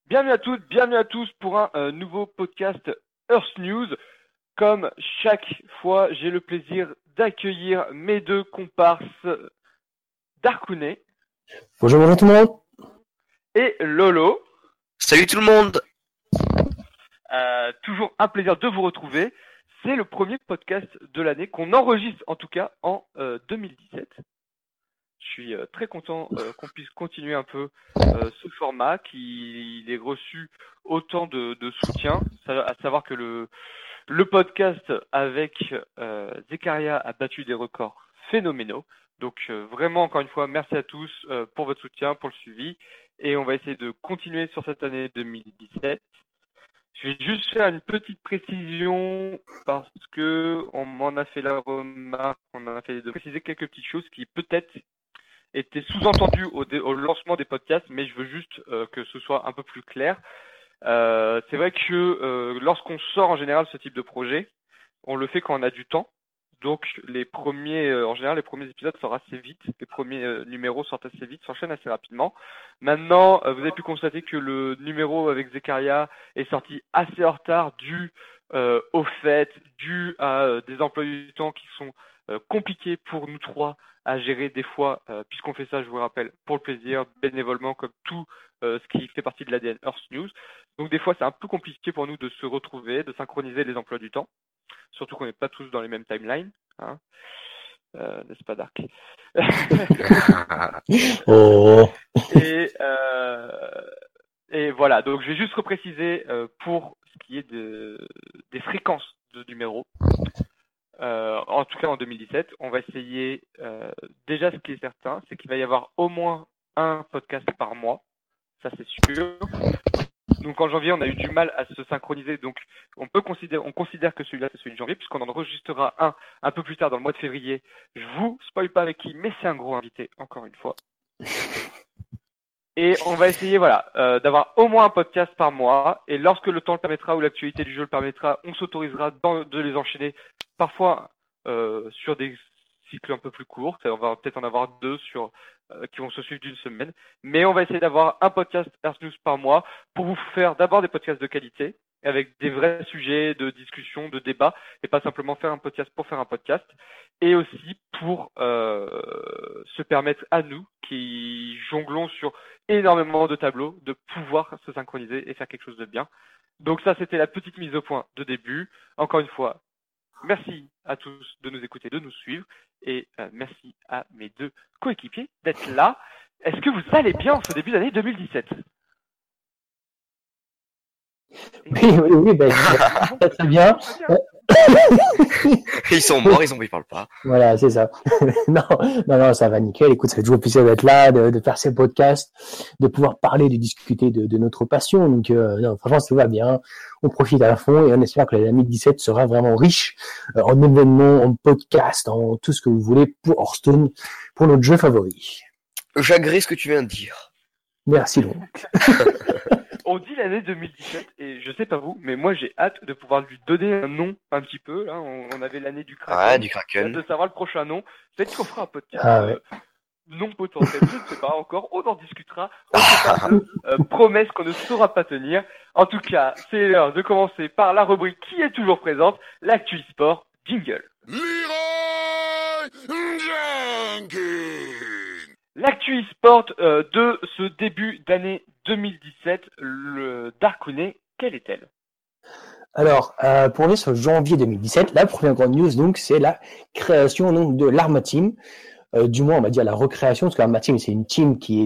Bienvenue à toutes, bienvenue à tous pour un nouveau podcast Earth News. Comme chaque fois, j'ai le plaisir d'accueillir mes deux comparses Darkounet. Bonjour tout le monde. Et Lolo. Salut tout le monde. Toujours un plaisir de vous retrouver. C'est le premier podcast de l'année qu'on enregistre en tout cas en 2017. Je suis très content qu'on puisse continuer un peu ce format qui ait reçu autant de soutien. À savoir que le podcast avec Zekaria a battu des records phénoménaux. Donc vraiment, encore une fois, merci à tous pour votre soutien, pour le suivi. Et on va essayer de continuer sur cette année 2017. Je vais juste faire une petite précision parce que on m'en a fait la remarque, on en a fait de préciser quelques petites choses qui peut-être étaient sous-entendues au lancement des podcasts, mais je veux juste que ce soit un peu plus clair. C'est vrai que lorsqu'on sort en général ce type de projet, on le fait quand on a du temps. Donc en général, les premiers épisodes sortent assez vite, les premiers numéros sortent assez vite, s'enchaînent assez rapidement. Maintenant, vous avez pu constater que le numéro avec Zekaria est sorti assez en retard, dû au fait, dû à des emplois du temps qui sont compliqués pour nous trois à gérer des fois, puisqu'on fait ça, je vous rappelle, pour le plaisir, bénévolement, comme tout ce qui fait partie de l'ADN Earth News. Donc des fois, c'est un peu compliqué pour nous de se retrouver, de synchroniser les emplois du temps. Surtout qu'on n'est pas tous dans les mêmes timelines, hein. N'est-ce pas, Dark? Oh. Et voilà, donc je vais juste repréciser pour ce qui est des fréquences de numéros. En tout cas en 2017, on va essayer, déjà ce qui est certain, c'est qu'il va y avoir au moins un podcast par mois, ça c'est sûr. Donc en janvier, on a eu du mal à se synchroniser, donc on considère que celui-là c'est celui de janvier, puisqu'on en enregistrera un peu plus tard dans le mois de février. Je vous spoil pas avec qui, mais c'est un gros invité, encore une fois. Et on va essayer d'avoir au moins un podcast par mois, et lorsque le temps le permettra ou l'actualité du jeu le permettra, on s'autorisera de les enchaîner, parfois sur des cycles un peu plus courts. On va peut-être en avoir deux qui vont se suivre d'une semaine, mais on va essayer d'avoir un podcast Earth News par mois pour vous faire d'abord des podcasts de qualité avec des vrais sujets de discussion, de débat, et pas simplement faire un podcast pour faire un podcast, et aussi pour se permettre à nous qui jonglons sur énormément de tableaux de pouvoir se synchroniser et faire quelque chose de bien. Donc ça, c'était la petite mise au point de début. Encore une fois, merci à tous de nous écouter, de nous suivre, et merci à mes deux coéquipiers d'être là. Est-ce que vous allez bien en ce début d'année 2017? Oui, très bien. Ils sont morts, ils parlent pas. Voilà, c'est ça. non, ça va nickel. Écoute, ça fait toujours plaisir d'être là, de faire ces podcasts, de pouvoir parler, de discuter de notre passion. Donc, non, franchement, ça va bien. On profite à fond et on espère que l'année 2017 sera vraiment riche en événements, en podcasts, en tout ce que vous voulez pour Hearthstone, pour notre jeu favori. J'agrée ce que tu viens de dire. Merci donc. On dit l'année 2017 et je sais pas vous, mais moi j'ai hâte de pouvoir lui donner un nom un petit peu. Là, on avait l'année du Kraken. Ah, du Kraken. J'ai hâte de savoir le prochain nom. Peut-être qu'on fera un podcast non potentiel, je ne sais pas encore. On en discutera. On ne sait pas de promesses qu'on ne saura pas tenir. En tout cas, c'est l'heure de commencer par la rubrique qui est toujours présente, l'actu e-sport jingle. L'actu e-sport de ce début d'année 2017, le Darkounet, quelle est-elle? Alors, pour revenir sur janvier 2017, la première grande news, donc, c'est la création donc, de l'Arma Team. Du moins, on va dire la recréation, parce que l'Arma Team, c'est une team qui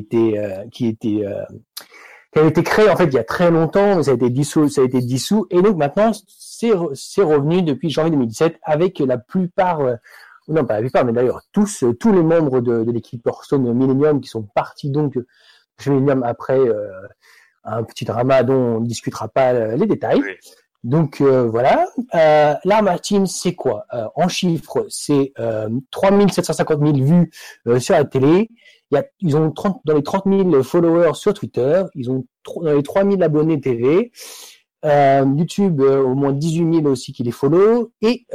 avait été créée en fait il y a très longtemps, mais ça a été dissous, et donc maintenant c'est revenu depuis janvier 2017 avec la plupart, non pas la plupart, mais d'ailleurs tous les membres de l'équipe Hearthstone Millennium qui sont partis donc chez Millennium après un petit drama dont on ne discutera pas les détails. Oui. Donc voilà, l'Arma Team c'est quoi? En chiffres, c'est 3750 000 vues sur la télé. Ils ont dans les 30 000 followers sur Twitter, ils ont dans les 3 000 abonnés TV, YouTube au moins 18 000 aussi qui les follow, et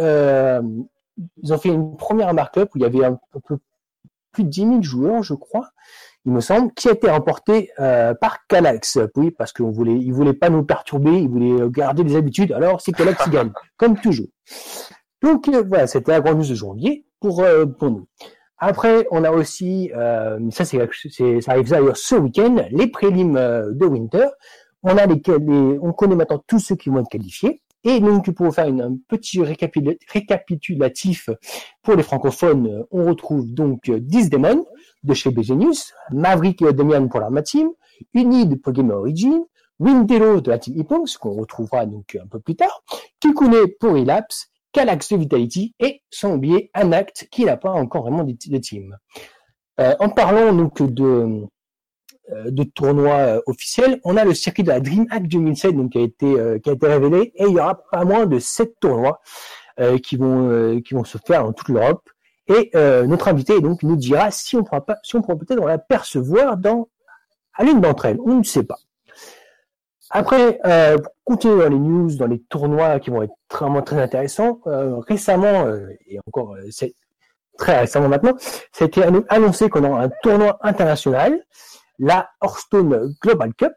ils ont fait une première markup où il y avait un peu plus de 10 000 joueurs, je crois, il me semble, qui a été remporté par Calax. Oui, parce qu'il voulait pas nous perturber, il voulait garder les habitudes. Alors c'est Calax qui gagne, comme toujours. Donc voilà, c'était la grande news de janvier pour nous. Après, on a aussi, ça arrive d'ailleurs ce week-end, les prélims de Winter. On connaît maintenant tous ceux qui vont être qualifiés. Et donc, pour faire un petit récapitulatif pour les francophones, on retrouve donc 10 Demon de chez BG News, Maverick et Demian pour l'Arma Team, Unid pour Gamer Origin, Windelo de la Team Eponx, qu'on retrouvera donc un peu plus tard, Kikune pour Relapse, Calax de Vitality et sans oublier Anact qui n'a pas encore vraiment de team. En parlant donc de tournois officiels, on a le circuit de la DreamHack 2007 donc qui a été révélé et il y aura pas moins de 7 tournois qui vont se faire dans toute l'Europe et notre invité donc nous dira si on pourra peut-être l'apercevoir à l'une d'entre elles, on ne sait pas. Après, pour continuer dans les news, dans les tournois qui vont être vraiment très intéressants, récemment, et encore c'est très récemment maintenant, ça a été annoncé qu'on aura un tournoi international, la Hearthstone Global Cup,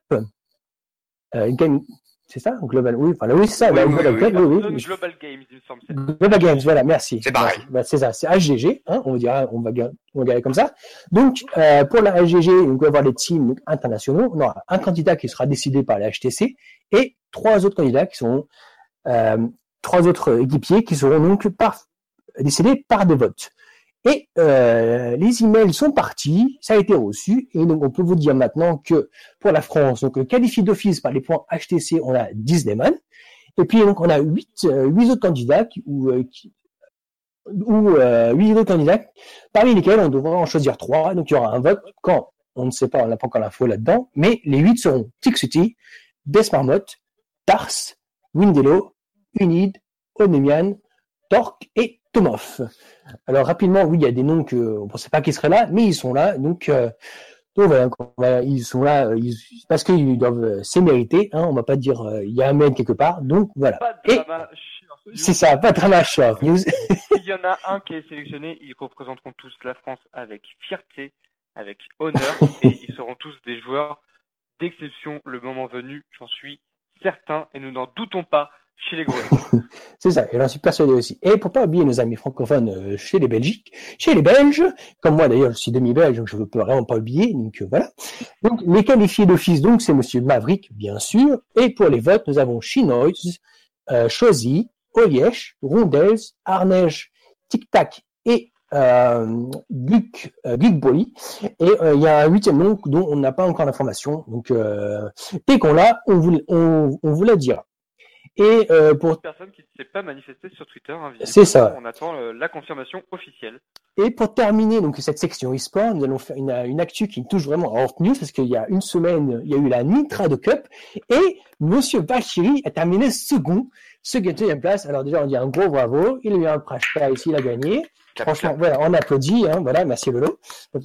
c'est ça? Global, oui, c'est ça, oui, la oui, Global Cup, oui. Global Games, il me semble. Global Games, voilà, merci. C'est pareil. Bah, c'est ça, c'est HGG, hein, on va garder comme ça. Donc, pour la HGG, on va avoir les teams internationaux. On aura un candidat qui sera décidé par la HTC et 3 autres candidats qui seront, 3 autres équipiers qui seront donc décidés par des votes. Et les emails sont partis, ça a été reçu, et donc on peut vous dire maintenant que pour la France, donc qualifié d'office par les points HTC, on a 10 Demon, et puis donc on a 8 autres candidats 8 autres candidats, parmi lesquels on devra en choisir 3, donc il y aura un vote quand on ne sait pas, on n'a pas encore l'info là-dedans, mais les 8 seront Tixuti, Desmarmot, Tars, Windelo, Unid, Onemian, Torque et Tomov. Alors rapidement, oui, il y a des noms que on ne pensait pas qu'ils seraient là, mais ils sont là, donc voilà, ils sont là parce qu'ils doivent s'émériter, hein, on va pas dire il y a un mail quelque part, donc voilà. Pas de drama, c'est ça, pas de drama short news. Il y en a un qui est sélectionné, ils représenteront tous la France avec fierté, avec honneur, et ils seront tous des joueurs d'exception le moment venu, j'en suis certain, et nous n'en doutons pas. Chez les Grenouilles. C'est ça, et j'en suis persuadé aussi. Et pour pas oublier nos amis francophones chez les Belges, comme moi d'ailleurs je suis demi-belge, donc je ne peux vraiment pas oublier, donc voilà. Donc les qualifiés d'office, donc c'est monsieur Maverick, bien sûr, et pour les votes, nous avons Chinoise, Chosy, Olièche, Rondels, Arnège, Tic Tac et Gluck Boy. Et il y a un 8e nom dont on n'a pas encore l'information, donc dès qu'on l'a, on vous la dira. Et pour personne qui ne s'est pas manifesté sur Twitter, hein, c'est ça. On attend la confirmation officielle. Et pour terminer donc cette section e-sport, nous allons faire une actu qui touche vraiment à Hors News parce qu'il y a une semaine, il y a eu la Nitro Cup et Monsieur Bachiri a terminé second, deuxième place. Alors déjà on dit un gros bravo, il a eu un crash ici, il a gagné. Franchement, voilà, on applaudit, hein, voilà, merci Lolo. Donc,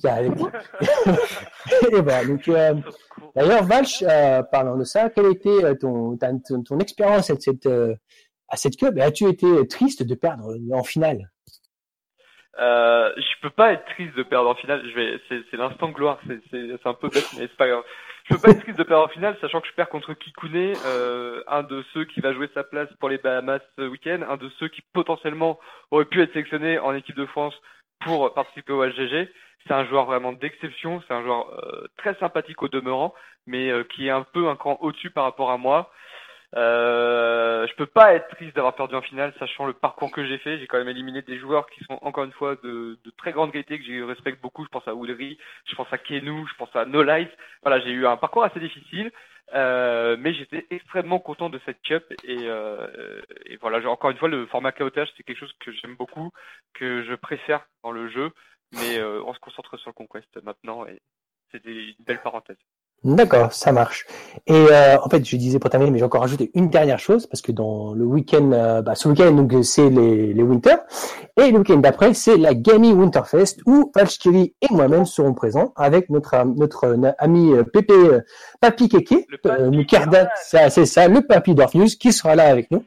et voilà, donc d'ailleurs, Valch, parlant de ça, quelle était ton expérience à cette cup? As-tu été triste de perdre en finale? Je peux pas être triste de perdre en finale. C'est l'instant gloire. C'est un peu bête, mais c'est pas grave. Je peux pas être triste de perdre en finale, sachant que je perds contre Kikune, un de ceux qui va jouer sa place pour les Bahamas ce week-end, un de ceux qui potentiellement aurait pu être sélectionné en équipe de France pour participer au HGG. C'est un joueur vraiment d'exception. C'est un joueur très sympathique au demeurant, mais qui est un peu un cran au-dessus par rapport à moi. Je peux pas être triste d'avoir perdu en finale, sachant le parcours que j'ai fait. J'ai quand même éliminé des joueurs qui sont encore une fois de très grande qualité, que je respecte beaucoup. Je pense à Woodry, je pense à Kenou, je pense à No Light. Voilà, j'ai eu un parcours assez difficile, mais j'étais extrêmement content de cette cup et voilà. Encore une fois, le format chaotage, c'est quelque chose que j'aime beaucoup, que je préfère dans le jeu, mais on se concentre sur le Conquest maintenant et c'était une belle parenthèse. D'accord, ça marche. Et en fait, je disais pour terminer, mais j'ai encore rajouté une dernière chose parce que dans le week-end, ce week-end donc c'est les Winter et le week-end d'après c'est la Gaming Winterfest où Valchkiri et moi-même serons présents avec notre ami Pépé Papy Kéké, Mukerda, ça c'est ça, le Papy d'Orpheus qui sera là avec nous.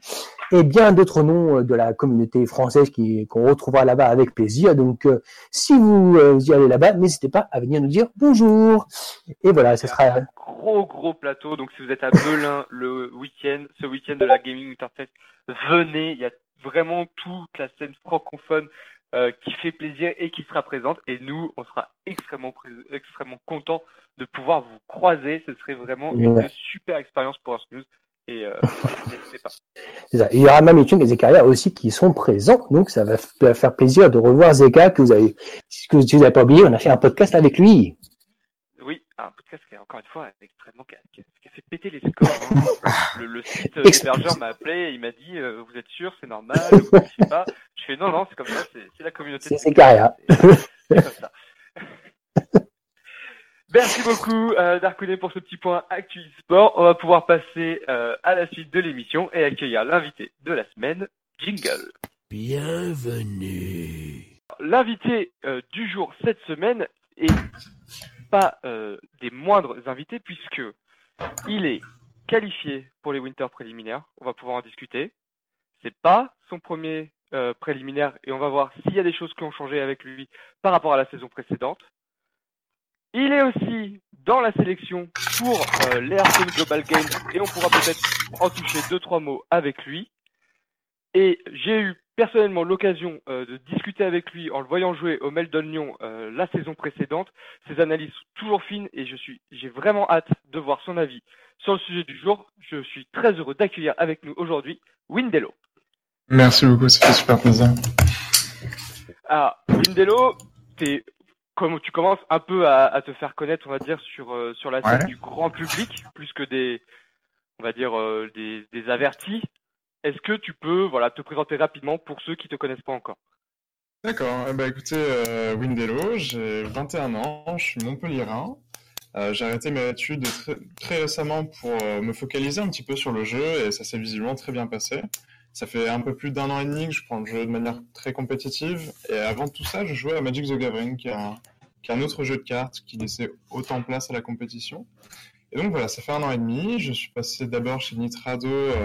et bien d'autres noms de la communauté française qu'on retrouvera là-bas avec plaisir. Donc, si vous y allez là-bas, n'hésitez pas à venir nous dire bonjour. Et voilà, ce sera un gros plateau. Donc, si vous êtes à Melun ce week-end de la Gaming Winterfest, venez. Il y a vraiment toute la scène francophone qui fait plaisir et qui sera présente. Et nous, on sera extrêmement contents de pouvoir vous croiser. Ce serait vraiment une super expérience pour Earth News. Et n'hésitez pas. C'est ça. Il y aura Mamitune et Zekaria aussi qui sont présents. Donc, ça va faire plaisir de revoir Zeka que vous n'avez pas oublié. On a fait un podcast avec lui. Oui, un podcast qui, encore une fois, qui a fait péter les scores. Hein. Le site hébergeur m'a appelé et il m'a dit vous êtes sûr, c'est normal, vous ne savez pas. Je fais non, c'est comme ça, c'est la communauté. C'est Zekaria. C'est comme ça. Merci beaucoup Darkounet pour ce petit point Actu Sport. On va pouvoir passer à la suite de l'émission et accueillir l'invité de la semaine, Jingle. Bienvenue. L'invité du jour cette semaine est pas des moindres invités puisque il est qualifié pour les Winter préliminaires. On va pouvoir en discuter. C'est pas son premier préliminaire et on va voir s'il y a des choses qui ont changé avec lui par rapport à la saison précédente. Il est aussi dans la sélection pour l'Hearthstone Global Games et on pourra peut-être en toucher 2-3 mots avec lui. Et j'ai eu personnellement l'occasion de discuter avec lui en le voyant jouer au Meldon Lyon la saison précédente. Ses analyses sont toujours fines et j'ai vraiment hâte de voir son avis sur le sujet du jour. Je suis très heureux d'accueillir avec nous aujourd'hui Windello. Merci beaucoup, ça fait super plaisir. Alors, Windello, tu commences un peu à te faire connaître, on va dire, sur la scène du grand public, plus que des avertis. Est-ce que tu peux te présenter rapidement pour ceux qui te connaissent pas encore? D'accord, écoutez, Windello, j'ai 21 ans, je suis montpelliérain. J'ai arrêté mes études très récemment pour me focaliser un petit peu sur le jeu et ça s'est visiblement très bien passé. Ça fait un peu plus d'1 an et demi que je prends le jeu de manière très compétitive et avant tout ça, je jouais à Magic the Gathering, qui est un autre jeu de cartes qui laissait autant place à la compétition. Et donc voilà, ça fait 1 an et demi, je suis passé d'abord chez Nitrado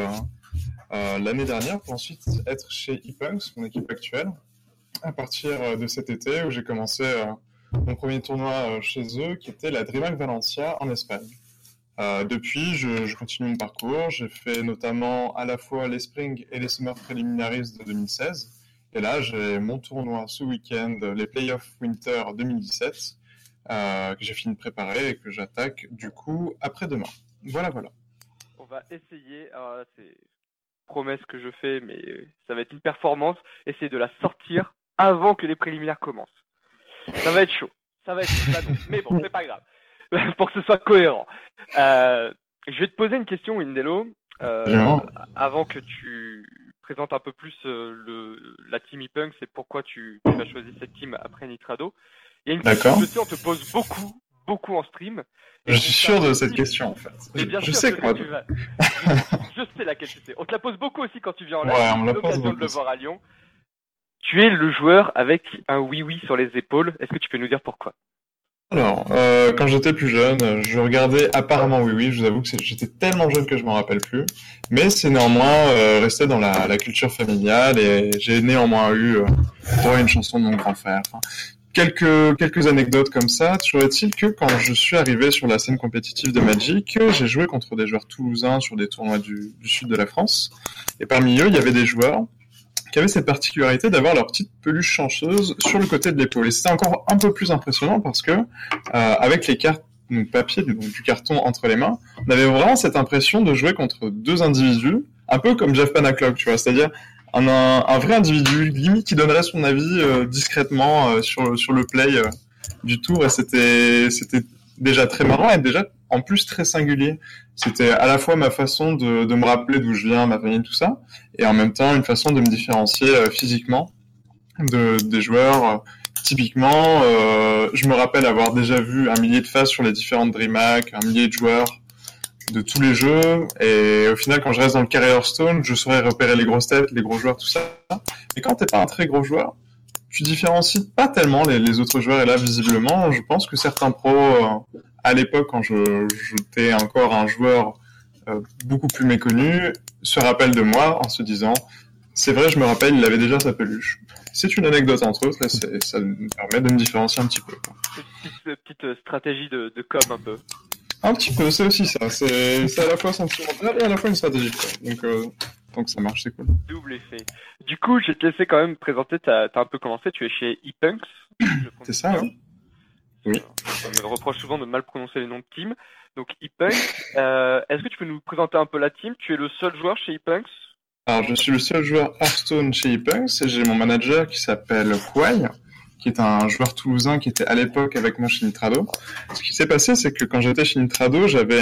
l'année dernière pour ensuite être chez ePunks, mon équipe actuelle, à partir de cet été où j'ai commencé mon premier tournoi chez eux qui était la DreamHack Valencia en Espagne. Depuis, je continue mon parcours. J'ai fait notamment à la fois les Spring et les Summer Preliminaries de 2016. Et là, j'ai mon tournoi ce week-end, les Playoffs Winter 2017, que j'ai fini de préparer et que j'attaque du coup après-demain. Voilà. On va essayer, alors là, c'est promesse que je fais, mais ça va être une performance, essayer de la sortir avant que les préliminaires commencent. Ça va être chaud. Mais bon, c'est pas grave. Pour que ce soit cohérent. Je vais te poser une question, Windello, avant que tu présentes un peu plus la team ePunk, c'est pourquoi tu as choisi cette team après Nitrado. Il y a une question que on te pose beaucoup en stream. Je suis sûr de cette question, en fait. Je sais quoi. Je sais laquelle tu sais. On te la pose beaucoup aussi quand tu viens en live. Ouais, on me la pose pose l'occasion beaucoup. de le voir à Lyon. Tu es le joueur avec un oui-oui sur les épaules. Est-ce que tu peux nous dire pourquoi? Alors, quand j'étais plus jeune, je regardais apparemment Oui, je vous avoue que j'étais tellement jeune que je m'en rappelle plus, mais c'est néanmoins resté dans la culture familiale et j'ai néanmoins eu une chanson de mon grand frère. Enfin, quelques anecdotes comme ça. Toujours est-il que quand je suis arrivé sur la scène compétitive de Magic, j'ai joué contre des joueurs toulousains sur des tournois du sud de la France, et parmi eux, il y avait des joueurs qui avaient cette particularité d'avoir leur petite peluche chanceuse sur le côté de l'épaule. Et c'était encore un peu plus impressionnant parce que, avec les cartes papier, donc du carton entre les mains, on avait vraiment cette impression de jouer contre deux individus, un peu comme Jeff Panaclock, tu vois, c'est-à-dire un vrai individu, limite qui donnerait son avis discrètement sur le play du tour, et c'était déjà très marrant et déjà en plus très singulier. C'était à la fois ma façon de me rappeler d'où je viens, ma famille, tout ça, et en même temps une façon de me différencier physiquement des joueurs. Typiquement, je me rappelle avoir déjà vu 1 millier de faces sur les différentes DreamHack, 1 millier de joueurs de tous les jeux, et au final, quand je reste dans le carré Hearthstone, je saurais repérer les grosses têtes, les gros joueurs, tout ça. Mais quand t'es pas un très gros joueur, tu différencies pas tellement les autres joueurs, et là, visiblement, je pense que certains pros, à l'époque, quand j'étais encore un joueur beaucoup plus méconnu, se rappelle de moi en se disant « C'est vrai, je me rappelle, il avait déjà sa peluche ». C'est une anecdote entre autres, et ça me permet de me différencier un petit peu. Une petite stratégie de com un peu. Un petit peu, c'est aussi ça. C'est à la fois sentimental et à la fois une stratégie. Donc ça marche, c'est cool. Double effet. Du coup, je vais te laisser quand même présenter, t'as un peu commencé, tu es chez ePunks. C'est ça, oui. Oui. On me reproche souvent de mal prononcer les noms de team. Donc ePunks, est-ce que tu peux nous présenter un peu la team? Tu es le seul joueur chez ePunks? Alors je suis le seul joueur Hearthstone chez ePunks et j'ai mon manager qui s'appelle Kwai, qui est un joueur toulousain qui était à l'époque avec moi chez Nitrado. Ce qui s'est passé, c'est que quand j'étais chez Nitrado, j'avais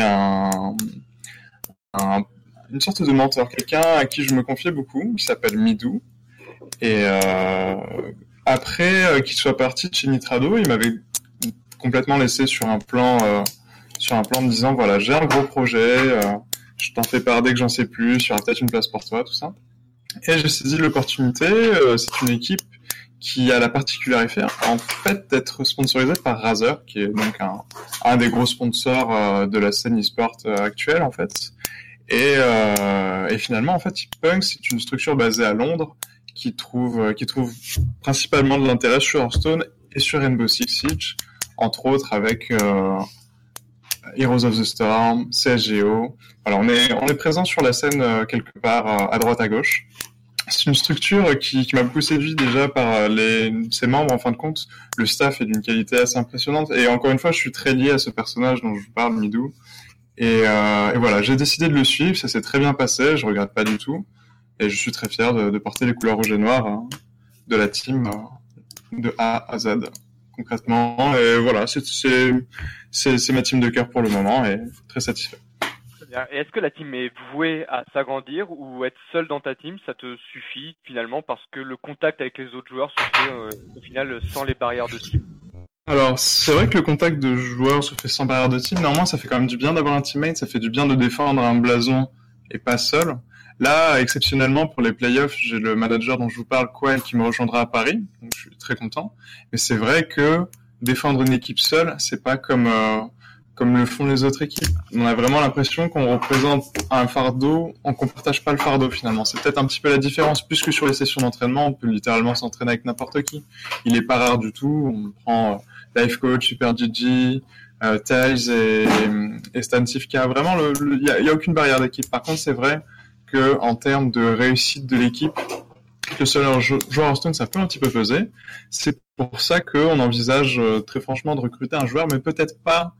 une sorte de mentor, quelqu'un à qui je me confiais beaucoup, qui s'appelle Midou. Et après qu'il soit parti de chez Nitrado, il m'avait complètement laissé sur un plan me disant voilà, j'ai un gros projet, je t'en fais part dès que j'en sais plus, il y aura peut-être une place pour toi, tout ça. Et j'ai saisi l'opportunité, c'est une équipe qui a la particularité en fait d'être sponsorisée par Razer, qui est donc un des gros sponsors de la scène e-sport actuelle en fait. Et finalement en fait ePunks c'est une structure basée à Londres qui trouve principalement de l'intérêt sur Hearthstone et sur Rainbow Six Siege, entre autres avec Heroes of the Storm, CSGO. Voilà, on est présent sur la scène quelque part à droite à gauche. C'est une structure qui m'a beaucoup séduit déjà par ses membres. En fin de compte, le staff est d'une qualité assez impressionnante. Et encore une fois, je suis très lié à ce personnage dont je vous parle, Midou. Et voilà, j'ai décidé de le suivre. Ça s'est très bien passé. Je regrette pas du tout. Et je suis très fier de porter les couleurs rouge et noires de la team de A à Z. Concrètement, et voilà, c'est ma team de cœur pour le moment et très satisfait. Très bien. Et est-ce que la team est vouée à s'agrandir ou être seul dans ta team, ça te suffit finalement parce que le contact avec les autres joueurs se fait au final sans les barrières de team? Alors, c'est vrai que le contact de joueurs se fait sans barrière de team. Néanmoins, ça fait quand même du bien d'avoir un teammate, ça fait du bien de défendre un blason et pas seul. Là, exceptionnellement, pour les playoffs, j'ai le manager dont je vous parle, Kwai, qui me rejoindra à Paris. Donc, je suis très content. Mais c'est vrai que défendre une équipe seule, c'est pas comme le font les autres équipes. On a vraiment l'impression qu'on représente un fardeau, qu'on partage pas le fardeau finalement. C'est peut-être un petit peu la différence, plus que sur les sessions d'entraînement, on peut littéralement s'entraîner avec n'importe qui. Il est pas rare du tout. On prend Life Coach, Super Gigi, Tails et Stan Sivka. Vraiment, il y a aucune barrière d'équipe. Par contre, c'est vrai que en termes de réussite de l'équipe, le seul joueur Hearthstone, ça peut un petit peu peser. C'est pour ça qu'on envisage très franchement de recruter un joueur, mais peut-être pas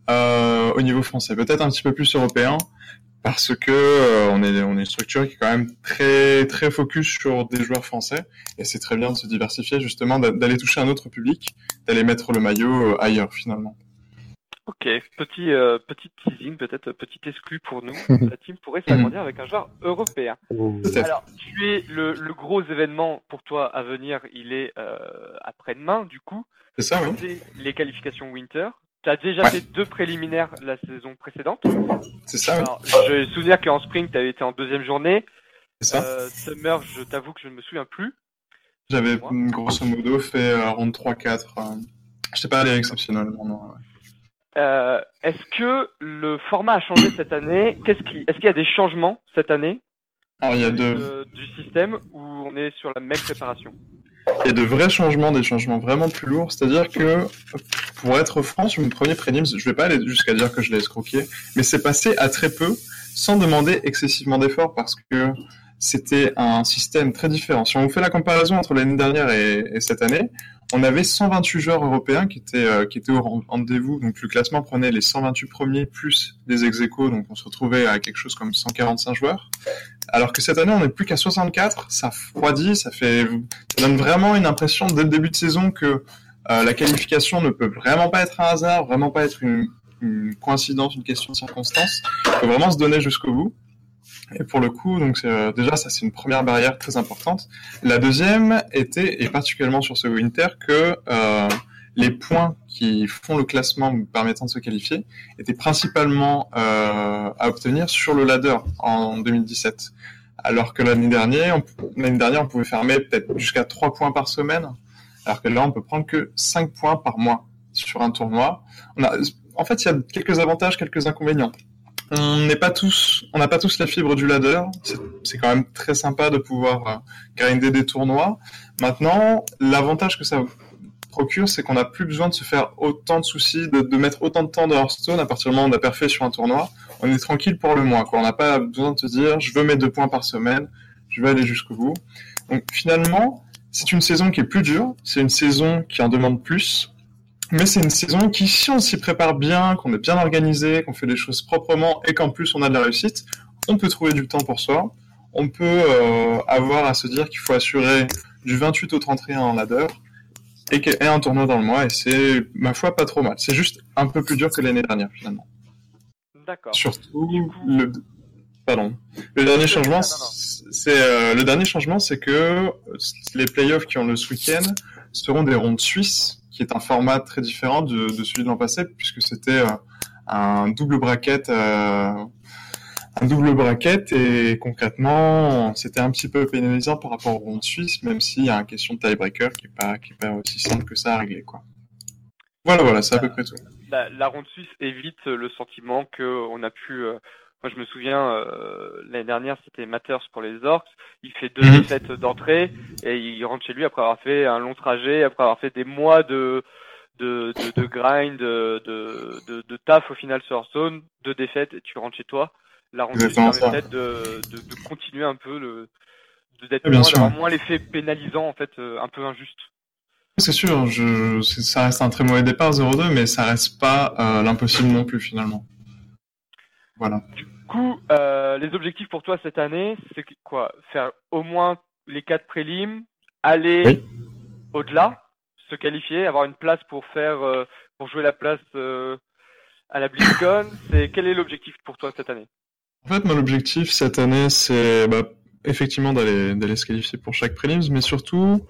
au niveau français, peut-être un petit peu plus européen, parce que on est une structure qui est quand même très très focus sur des joueurs français, et c'est très bien de se diversifier justement, d'aller toucher un autre public, d'aller mettre le maillot ailleurs finalement. Ok, petit teasing, peut-être petit exclu pour nous. La team pourrait s'agrandir avec un joueur européen. Alors, tu es le gros événement pour toi à venir, il est après-demain, du coup. C'est ça, oui. C'est les qualifications Winter. Tu as déjà fait 2 préliminaires la saison précédente. C'est ça, alors, oui. Je me souviens qu'en Spring, tu avais été en 2e journée. C'est ça. Summer, je t'avoue que je ne me souviens plus. J'avais grosso modo fait round 3-4. Je sais pas aller exceptionnellement, non. Est-ce que le format a changé cette année? Est-ce qu'il y a des changements cette année? Alors, il y a du système où on est sur la même préparation? Il y a de vrais changements, des changements vraiment plus lourds. C'est-à-dire que, pour être franc, sur mon premier prélims, je vais pas aller jusqu'à dire que je l'ai escroqué, mais c'est passé à très peu, sans demander excessivement d'efforts, parce que c'était un système très différent. Si on fait la comparaison entre l'année dernière et cette année, on avait 128 joueurs européens qui étaient au rendez-vous. Donc le classement prenait les 128 premiers plus les ex-aequo, donc on se retrouvait à quelque chose comme 145 joueurs. Alors que cette année, on n'est plus qu'à 64. Ça refroidit, ça donne vraiment une impression dès le début de saison que la qualification ne peut vraiment pas être un hasard, vraiment pas être une coïncidence, une question de circonstance. Il faut vraiment se donner jusqu'au bout. Et pour le coup, donc déjà ça c'est une première barrière très importante. La deuxième était, et particulièrement sur ce Winter, que les points qui font le classement permettant de se qualifier étaient principalement à obtenir sur le ladder en 2017. Alors que l'année dernière on pouvait fermer peut-être jusqu'à 3 points par semaine, alors que là on peut prendre que 5 points par mois sur un tournoi. En fait, il y a quelques avantages, quelques inconvénients. on n'a pas tous la fibre du ladder. C'est quand même très sympa de pouvoir grinder des tournois. Maintenant, l'avantage que ça procure, c'est qu'on n'a plus besoin de se faire autant de soucis, de mettre autant de temps dans Hearthstone à partir du moment où on a perfait sur un tournoi. On est tranquille pour le mois, quoi. On n'a pas besoin de se dire, je veux mes 2 points par semaine, je vais aller jusqu'au bout. Donc finalement, c'est une saison qui est plus dure, c'est une saison qui en demande plus, mais c'est une saison qui, si on s'y prépare bien, qu'on est bien organisé, qu'on fait les choses proprement et qu'en plus on a de la réussite, on peut trouver du temps pour soi. On peut avoir à se dire qu'il faut assurer du 28 au 31 en ladder et un tournoi dans le mois, et c'est, ma foi, pas trop mal. C'est juste un peu plus dur que l'année dernière, finalement. D'accord. Surtout, le dernier changement, c'est que les playoffs qui ont le ce week-end seront des rondes suisses, qui est un format très différent de celui de l'an passé, puisque c'était un double bracket, et concrètement, c'était un petit peu pénalisant par rapport aux rondes suisses, même s'il y a une question de tiebreaker qui est pas aussi simple que ça à régler, quoi. Voilà, c'est à peu près tout. La ronde suisse évite le sentiment qu'on a pu. Moi, je me souviens, l'année dernière, c'était Matters pour les Orcs. Il fait 2 défaites d'entrée et il rentre chez lui après avoir fait un long trajet, après avoir fait des mois de grind, de taf au final sur Hearthstone. 2 défaites et tu rentres chez toi. La ronde suisse permet peut-être de continuer un peu, d'avoir moins l'effet pénalisant, en fait, un peu injuste. C'est sûr, ça reste un très mauvais départ 0-2, mais ça reste pas l'impossible non plus finalement. Voilà. Du coup, les objectifs pour toi cette année, c'est quoi? Faire au moins les 4 prélims, aller au-delà, se qualifier, avoir une place pour jouer la place à la BlizzCon. Quel est l'objectif pour toi cette année? En fait, mon objectif cette année, c'est effectivement d'aller se qualifier pour chaque prélims, mais surtout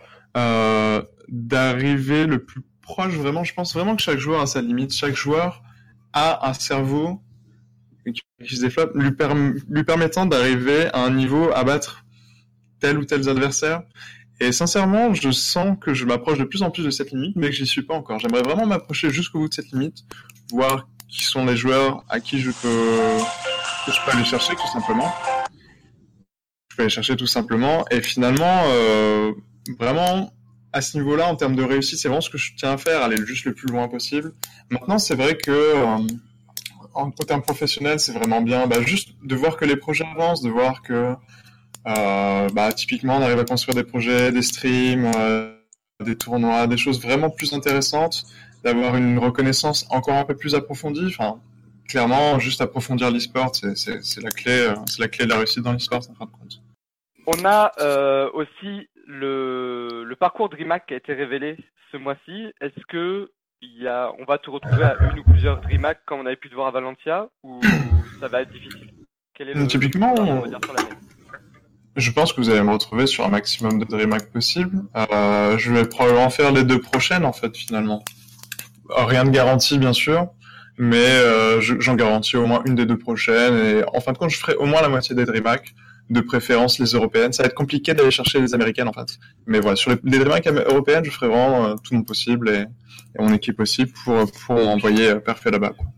d'arriver le plus proche. Vraiment, je pense vraiment que chaque joueur a sa limite. Chaque joueur a un cerveau qui se développe, lui permettant d'arriver à un niveau à battre tel ou tel adversaire. Et sincèrement, je sens que je m'approche de plus en plus de cette limite, mais que j'y suis pas encore. J'aimerais vraiment m'approcher jusqu'au bout de cette limite, voir qui sont les joueurs à qui je peux aller chercher tout simplement. Je peux aller chercher tout simplement, et finalement, vraiment, à ce niveau-là, en termes de réussite, c'est vraiment ce que je tiens à faire, aller juste le plus loin possible. Maintenant, c'est vrai que en termes professionnels, c'est vraiment bien, juste de voir que les projets avancent, de voir que typiquement on arrive à construire des projets, des streams, des tournois, des choses vraiment plus intéressantes, d'avoir une reconnaissance encore un peu plus approfondie. Enfin, clairement, juste approfondir l'e-sport, c'est la clé de la réussite dans l'e-sport, en fin de compte. On a aussi le parcours DreamHack qui a été révélé ce mois-ci. Est-ce que on va te retrouver à une ou plusieurs DreamHack comme on avait pu te voir à Valentia, ou ça va être difficile? Quel est typiquement, on va dire sur l'année? Je pense que vous allez me retrouver sur un maximum de DreamHack possible. Je vais probablement faire les 2 prochaines, en fait, finalement. Rien de garanti, bien sûr, mais j'en garantis au moins une des 2 prochaines, et en fin de compte, je ferai au moins la moitié des DreamHack, de préférence les européennes. Ça va être compliqué d'aller chercher les américaines, en fait. Mais voilà, sur les DreamHack européennes, je ferai vraiment tout mon possible et mon équipe aussi pour envoyer parfait là-bas, quoi.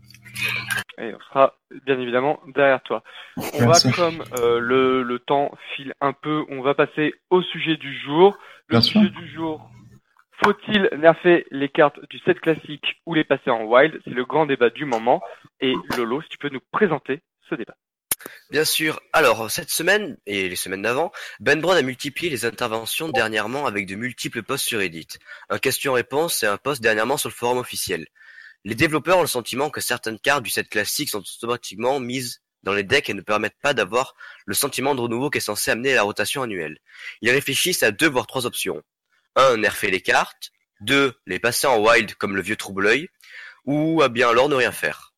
Et on sera bien évidemment derrière toi. Comme le temps file un peu, on va passer au sujet du jour. Le sujet du jour, faut-il nerfer les cartes du set classique ou les passer en wild? C'est le grand débat du moment. Et Lolo, si tu peux nous présenter ce débat. Bien sûr. Alors, cette semaine et les semaines d'avant, Ben Brown a multiplié les interventions dernièrement avec de multiples posts sur Reddit. Un question-réponse et un post dernièrement sur le forum officiel. Les développeurs ont le sentiment que certaines cartes du set classique sont automatiquement mises dans les decks et ne permettent pas d'avoir le sentiment de renouveau qui est censé amener la rotation annuelle. Ils réfléchissent à 2 voire 3 options. 1. Nerfer les cartes. 2. Les passer en wild comme le vieux trouble-œil. Ou bien alors ne rien faire.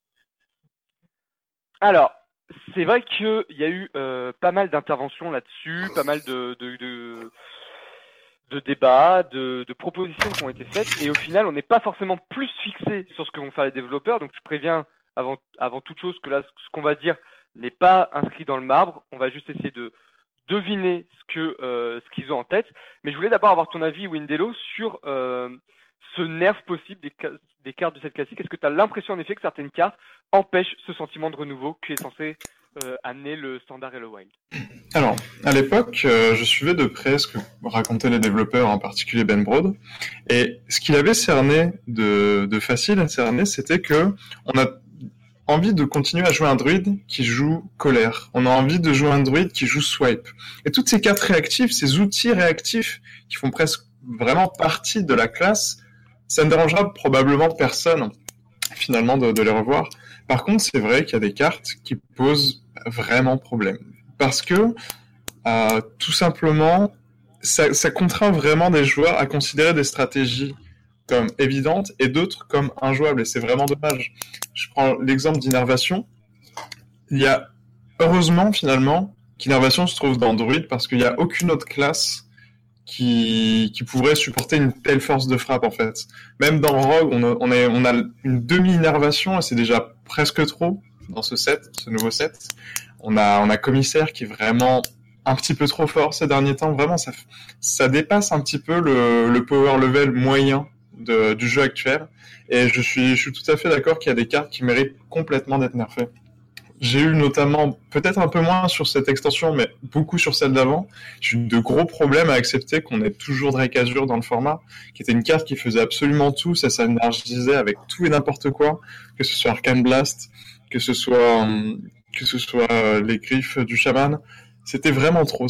Alors, c'est vrai qu'il y a eu pas mal d'interventions là-dessus, pas mal de débats, de propositions qui ont été faites, et au final, on n'est pas forcément plus fixé sur ce que vont faire les développeurs. Donc, je préviens avant toute chose que là, ce qu'on va dire n'est pas inscrit dans le marbre. On va juste essayer de deviner ce qu'ils ont en tête. Mais je voulais d'abord avoir ton avis, Windelo, sur ce nerf possible des cartes de cette classique? Est-ce que tu as l'impression en effet que certaines cartes empêchent ce sentiment de renouveau qui est censé amener le standard et le wild? Alors, à l'époque, je suivais de près ce que racontaient les développeurs, en particulier Ben Brode, et ce qu'il avait cerné de facile à cerner, c'était que on a envie de continuer à jouer un druide qui joue colère. On a envie de jouer un druide qui joue swipe. Et toutes ces cartes réactives, ces outils réactifs qui font presque vraiment partie de la classe, ça ne dérangera probablement personne, finalement, de les revoir. Par contre, c'est vrai qu'il y a des cartes qui posent vraiment problème. Parce que, tout simplement, ça contraint vraiment des joueurs à considérer des stratégies comme évidentes et d'autres comme injouables. Et c'est vraiment dommage. Je prends l'exemple d'Innervation. Il y a, heureusement, finalement, qu'Innervation se trouve dans Druid parce qu'il n'y a aucune autre classe qui pourrait supporter une telle force de frappe, en fait. Même dans Rogue, on a une demi-Innervation et c'est déjà presque trop dans ce nouveau set. On a Commissaire qui est vraiment un petit peu trop fort ces derniers temps. Vraiment, ça dépasse un petit peu le power level moyen du jeu actuel. Et je suis tout à fait d'accord qu'il y a des cartes qui méritent complètement d'être nerfées. J'ai eu notamment, peut-être un peu moins sur cette extension, mais beaucoup sur celle d'avant, j'ai eu de gros problèmes à accepter qu'on ait toujours Drake Azure dans le format, qui était une carte qui faisait absolument tout, ça s'énergisait avec tout et n'importe quoi, que ce soit Arcane Blast, que ce soit les griffes du chaman. C'était vraiment trop,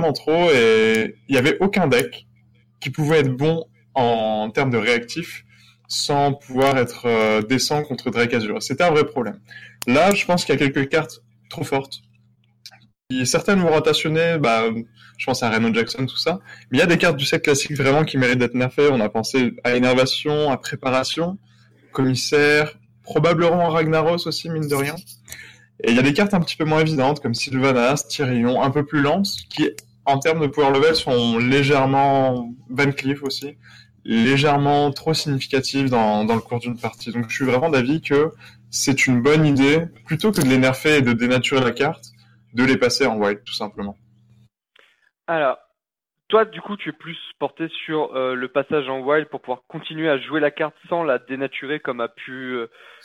et il y avait aucun deck qui pouvait être bon en termes de réactif sans pouvoir être décent contre Drake Azure. C'était un vrai problème. Là, je pense qu'il y a quelques cartes trop fortes. Certaines vont rotationner, je pense à Reno Jackson, tout ça. Mais il y a des cartes du set classique vraiment qui méritent d'être nerfées. On a pensé à Innervation, à Préparation, Commissaire, probablement à Ragnaros aussi, mine de rien. Et il y a des cartes un petit peu moins évidentes, comme Sylvanas, Tyrion, un peu plus lentes, qui, en termes de power level, sont légèrement Van Cleef aussi, légèrement trop significatives dans le cours d'une partie. Donc je suis vraiment d'avis que c'est une bonne idée, plutôt que de les nerfer et de dénaturer la carte, de les passer en wild, tout simplement. Alors, toi, du coup, tu es plus porté sur le passage en wild pour pouvoir continuer à jouer la carte sans la dénaturer comme a pu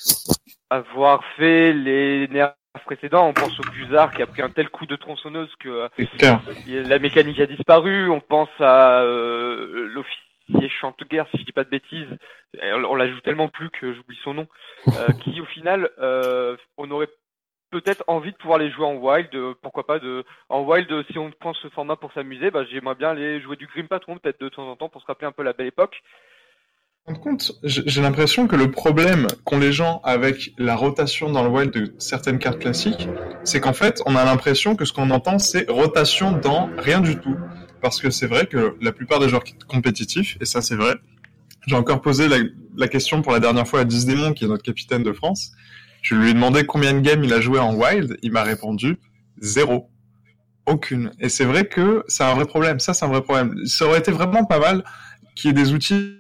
avoir fait les nerfs précédents. On pense au Buzard qui a pris un tel coup de tronçonneuse que la mécanique a disparu. On pense à l'officier Chanteguerre, si je dis pas de bêtises. On la joue tellement plus que j'oublie son nom. Qui, au final, on aurait peut-être envie de pouvoir les jouer en wild, pourquoi pas en wild, si on prend ce format pour s'amuser, j'aimerais bien aller jouer du Grim Patron peut-être de temps en temps pour se rappeler un peu la belle époque. En compte, j'ai l'impression que le problème qu'ont les gens avec la rotation dans le wild de certaines cartes classiques, c'est qu'en fait, on a l'impression que ce qu'on entend, c'est rotation dans rien du tout. Parce que c'est vrai que la plupart des joueurs compétitifs, et ça c'est vrai, j'ai encore posé la question pour la dernière fois à Disdémon, qui est notre capitaine de France. Je lui ai demandé combien de games il a joué en wild, il m'a répondu 0. Aucune. Et c'est vrai que c'est un vrai problème. Ça, c'est un vrai problème. Ça aurait été vraiment pas mal qu'il y ait des outils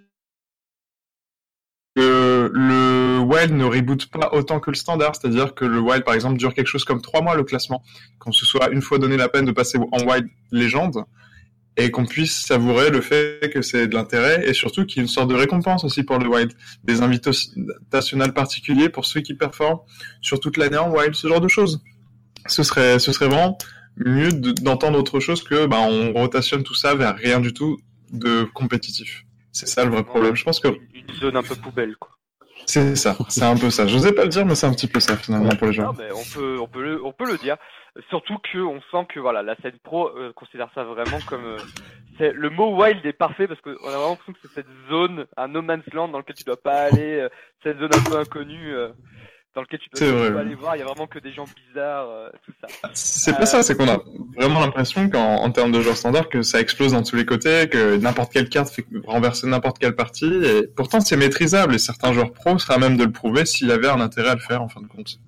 que le wild ne reboot pas autant que le standard. C'est-à-dire que le wild, par exemple, dure quelque chose comme 3 mois le classement. Qu'on se soit une fois donné la peine de passer en wild légende. Et qu'on puisse savourer le fait que c'est de l'intérêt et surtout qu'il y ait une sorte de récompense aussi pour le wild. Des invitationales particuliers pour ceux qui performent sur toute l'année en wild, ce genre de choses. Ce serait vraiment mieux d'entendre autre chose que on rotationne tout ça vers rien du tout de compétitif. C'est ça le vrai problème. Je pense que une zone un peu poubelle, quoi. C'est ça, c'est un peu ça. Je n'osais pas le dire, mais c'est un petit peu ça finalement pour les gens. Non, mais on peut le dire. Surtout que on sent que la scène pro considère ça vraiment comme le mot wild est parfait parce qu'on a vraiment l'impression que c'est cette zone, un no man's land dans lequel tu dois pas aller, cette zone un peu inconnue dans lequel tu dois pas aller voir. Il y a vraiment que des gens bizarres, tout ça. C'est pas ça, c'est qu'on a vraiment l'impression qu'en termes de joueurs standard que ça explose dans tous les côtés, que n'importe quelle carte fait renverser n'importe quelle partie. Et pourtant c'est maîtrisable et certains joueurs pros seraient à même de le prouver s'il avait un intérêt à le faire en fin de compte.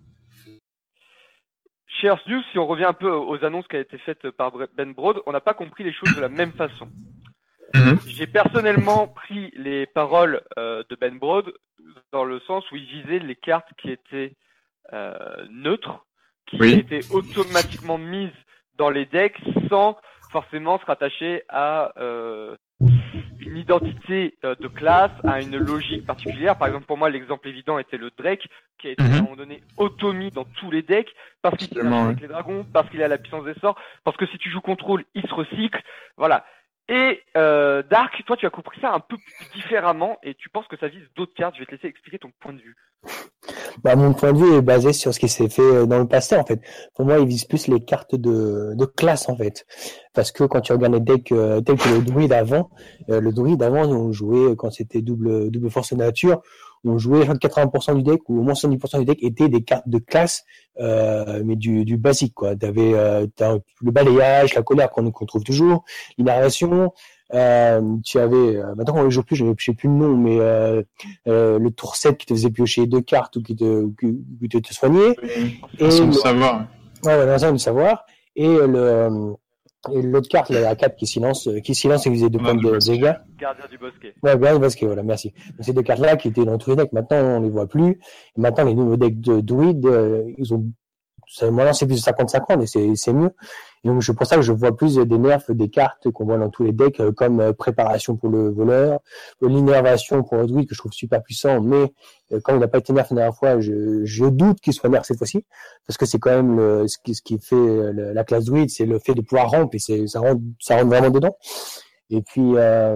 Chez Earth News, si on revient un peu aux annonces qui ont été faites par Ben Brode, on n'a pas compris les choses de la même façon. J'ai personnellement pris les paroles de Ben Brode dans le sens où il visait les cartes qui étaient neutres, qui étaient automatiquement mises dans les decks sans forcément se rattacher à une identité de classe, a une logique particulière. Par exemple, pour moi, l'exemple évident était le Drake, qui a été à un moment donné auto-mis dans tous les decks, parce qu'il synergise avec les dragons, parce qu'il a la puissance des sorts, parce que si tu joues contrôle, il se recycle. Voilà. Et Dark, toi, tu as compris ça un peu différemment, et tu penses que ça vise d'autres cartes. Je vais te laisser expliquer ton point de vue. Mon point de vue est basé sur ce qui s'est fait dans le passé, en fait. Pour moi, il vise plus les cartes de classe, en fait. Parce que quand tu regardes les decks tels que le druide avant, on jouait, quand c'était double force nature, on jouait 80% du deck, ou au moins 70% du deck étaient des cartes de classe, mais du basique, quoi. T'avais le balayage, la colère qu'on trouve toujours, l'innervation. Tu avais, maintenant on ne joue plus, je sais plus le nom, mais le tour 7 qui te faisait piocher 2 cartes ou qui te soignait. Et sans le savoir. Ouais, sans le savoir. Et l'autre carte, la 4 qui silence et qui faisait 2 points de dégâts. Gardien du bosquet. Ouais, gardien du bosquet, voilà, merci. Donc ces 2 cartes-là qui étaient dans tous les decks, maintenant on les voit plus. Et maintenant les nouveaux decks de druide, maintenant c'est plus de 50-50 et c'est mieux. Et donc c'est pour ça que je vois plus des nerfs des cartes qu'on voit dans tous les decks, comme préparation pour le voleur, l'innervation pour le druide que je trouve super puissant, mais quand il n'a pas été nerf la dernière fois, je doute qu'il soit nerf cette fois-ci, parce que c'est quand même ce qui fait la classe druide, c'est le fait de pouvoir ramp, et ça rentre vraiment dedans. Et puis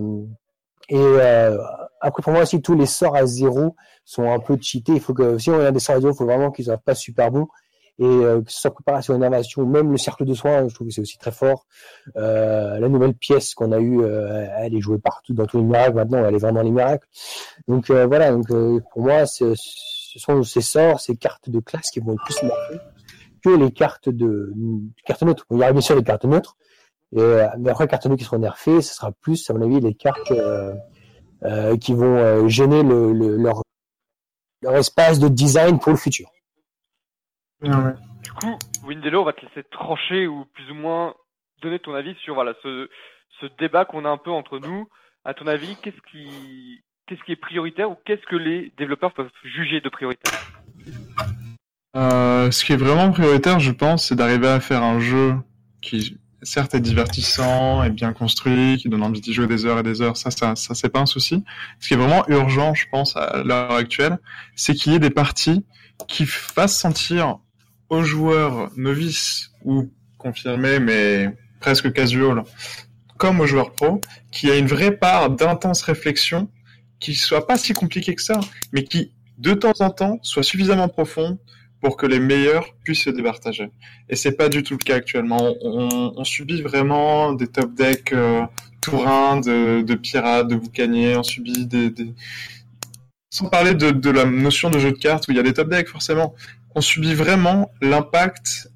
après pour moi aussi tous les sorts à 0 sont un peu cheatés. Il faut que si on a des sorts à 0, il faut vraiment qu'ils soient pas super bons. Et que ce soit préparation, énervation, même le cercle de soins, je trouve que c'est aussi très fort. La nouvelle pièce qu'on a eue, elle est jouée partout dans tous les miracles maintenant, elle est vraiment les miracles. Donc voilà, pour moi, ce sont ces sorts, ces cartes de classe qui vont être plus marquées que les cartes neutres. Il y aura bien sûr les cartes neutres, mais après les cartes neutres qui seront nerfées, ce sera plus, à mon avis, les cartes qui vont gêner leur espace de design pour le futur. Ouais. Du coup, Windello, on va te laisser trancher ou plus ou moins donner ton avis sur ce débat qu'on a un peu entre nous. À ton avis, qu'est-ce qui est prioritaire ou qu'est-ce que les développeurs peuvent juger de prioritaire? Ce qui est vraiment prioritaire, je pense, c'est d'arriver à faire un jeu qui, certes, est divertissant, est bien construit, qui donne envie d'y jouer des heures et des heures. Ça, c'est pas un souci. Ce qui est vraiment urgent, je pense, à l'heure actuelle, c'est qu'il y ait des parties qui fassent sentir aux joueurs novices ou confirmés, mais presque casual, comme aux joueurs pro, qu'il y a une vraie part d'intense réflexion qui soit pas si compliquée que ça, mais qui, de temps en temps, soit suffisamment profonde pour que les meilleurs puissent se départager. Et c'est pas du tout le cas actuellement. On subit vraiment des top decks tourins, de pirates, de boucaniers, on subit sans parler de la notion de jeu de cartes où il y a des top decks forcément. On subit vraiment l'impact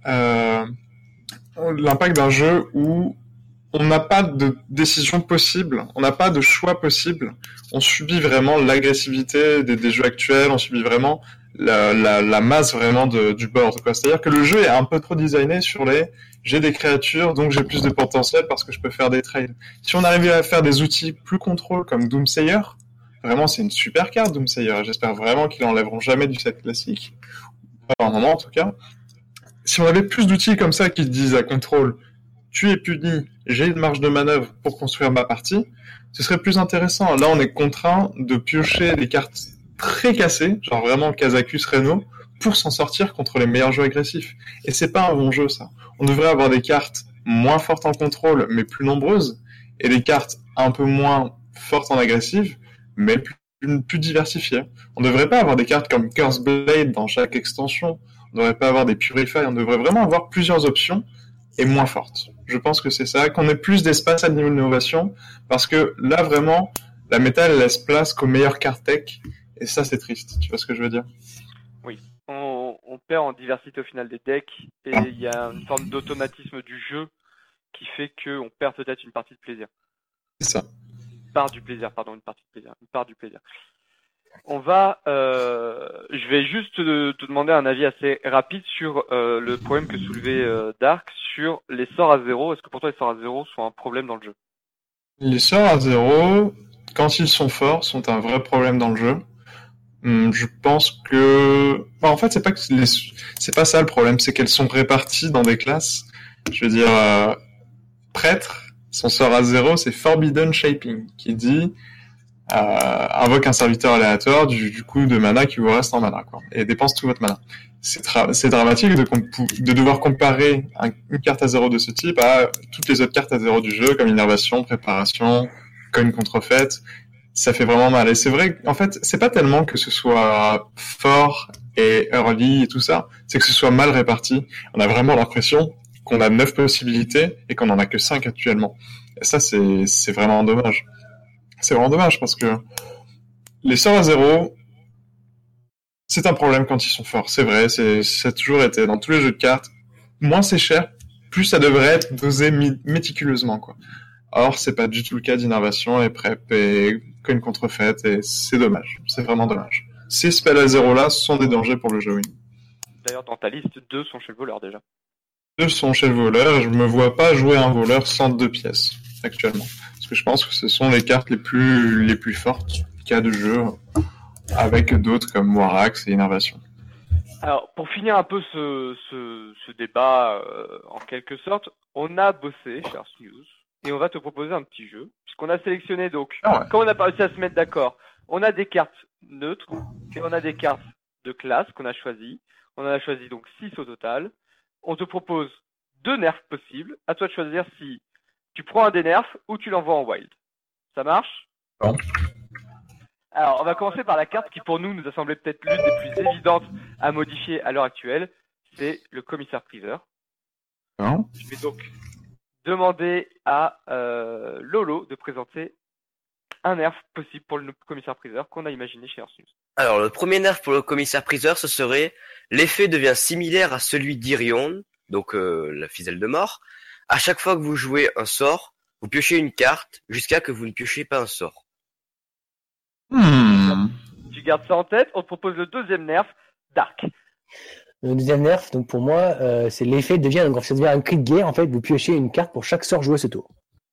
d'un jeu où on n'a pas de décision possible, on n'a pas de choix possible. On subit vraiment l'agressivité des jeux actuels, on subit vraiment la masse vraiment du board, quoi. C'est-à-dire que le jeu est un peu trop designé sur j'ai des créatures, donc j'ai plus de potentiel parce que je peux faire des trades. Si on arrivait à faire des outils plus contrôle comme Doomsayer, vraiment c'est une super carte Doomsayer. J'espère vraiment qu'ils l'enlèveront jamais du set classique. Pas un moment en tout cas. Si on avait plus d'outils comme ça qui disent à contrôle, tu es puni, j'ai une marge de manœuvre pour construire ma partie, ce serait plus intéressant. Là, on est contraint de piocher des cartes très cassées, genre vraiment Kazakus Reno, pour s'en sortir contre les meilleurs jeux agressifs. Et c'est pas un bon jeu, ça. On devrait avoir des cartes moins fortes en contrôle, mais plus nombreuses, et des cartes un peu moins fortes en agressive, mais plus diversifiées. On devrait pas avoir des cartes comme Curse Blade dans chaque extension. On devrait pas avoir des Purify. On devrait vraiment avoir plusieurs options et moins fortes. Je pense que c'est ça, qu'on ait plus d'espace à niveau d'innovation, parce que là, vraiment, la méta, elle laisse place qu'aux meilleures cartes tech, et ça, c'est triste. Tu vois ce que je veux dire? Oui. On perd en diversité au final des decks, et il y a une forme d'automatisme du jeu qui fait qu'on perd peut-être une partie de plaisir. C'est ça. Une part du plaisir. On va, je vais juste te demander un avis assez rapide sur le problème que soulevait Dark sur les sorts à 0. Est-ce que pour toi les sorts à 0 sont un problème dans le jeu? Les sorts à 0, quand ils sont forts, sont un vrai problème dans le jeu. Je pense que, en fait, c'est pas ça le problème, c'est qu'elles sont réparties dans des classes. Je veux dire, prêtre, Son sort à 0, c'est Forbidden Shaping, qui dit invoque un serviteur aléatoire du coup de mana qui vous reste en mana, quoi, et dépense tout votre mana. C'est dramatique de devoir comparer une carte à 0 de ce type à toutes les autres cartes à 0 du jeu, comme Innervation, Préparation, Cogne Contrefaite. Ça fait vraiment mal. Et c'est vrai, en fait, c'est pas tellement que ce soit fort et early et tout ça, c'est que ce soit mal réparti. On a vraiment l'impression qu'on a 9 possibilités et qu'on en a que 5 actuellement. Et ça, c'est vraiment dommage. C'est vraiment dommage parce que les sorts à 0, c'est un problème quand ils sont forts. C'est vrai, ça a toujours été dans tous les jeux de cartes. Moins c'est cher, plus ça devrait être dosé méticuleusement, quoi. Or, c'est pas du tout le cas d'Innervation et Prep et Cogne Contrefaite, et c'est dommage. C'est vraiment dommage. Ces spells à 0 là sont des dangers pour le jeu, oui. D'ailleurs, dans ta liste, 2 sont chez le voleur déjà. 2 sont chez le voleur, et je me vois pas jouer un voleur sans 2 pièces, actuellement. Parce que je pense que ce sont les cartes les plus fortes qu'il y a de jeu, avec d'autres comme Warax et Innervation. Alors, pour finir un peu ce débat, en quelque sorte, on a bossé chez Ars News, et on va te proposer un petit jeu, puisqu'on a sélectionné donc, quand on a pas réussi à se mettre d'accord, on a des cartes neutres, et on a des cartes de classe qu'on a choisies. On en a choisi donc 6 au total. On te propose 2 nerfs possibles. À toi de choisir si tu prends un des nerfs ou tu l'envoies en wild. Ça marche ? Bon. Alors, on va commencer par la carte qui, pour nous a semblé peut-être l'une des plus évidentes à modifier à l'heure actuelle. C'est le commissaire-priseur. Non. Je vais donc demander à Lolo de présenter un nerf possible pour le commissaire-priseur qu'on a imaginé chez Ars News. Alors, le premier nerf pour le commissaire-priseur, ce serait l'effet devient similaire à celui d'Irion, donc la ficelle de mort. À chaque fois que vous jouez un sort, vous piochez une carte jusqu'à que vous ne piochez pas un sort. Tu gardes ça en tête. On te propose le deuxième nerf, Dark. Le deuxième nerf, donc pour moi, c'est l'effet devient, donc ça devient un crit de guerre. En fait, vous piochez une carte pour chaque sort joué ce tour.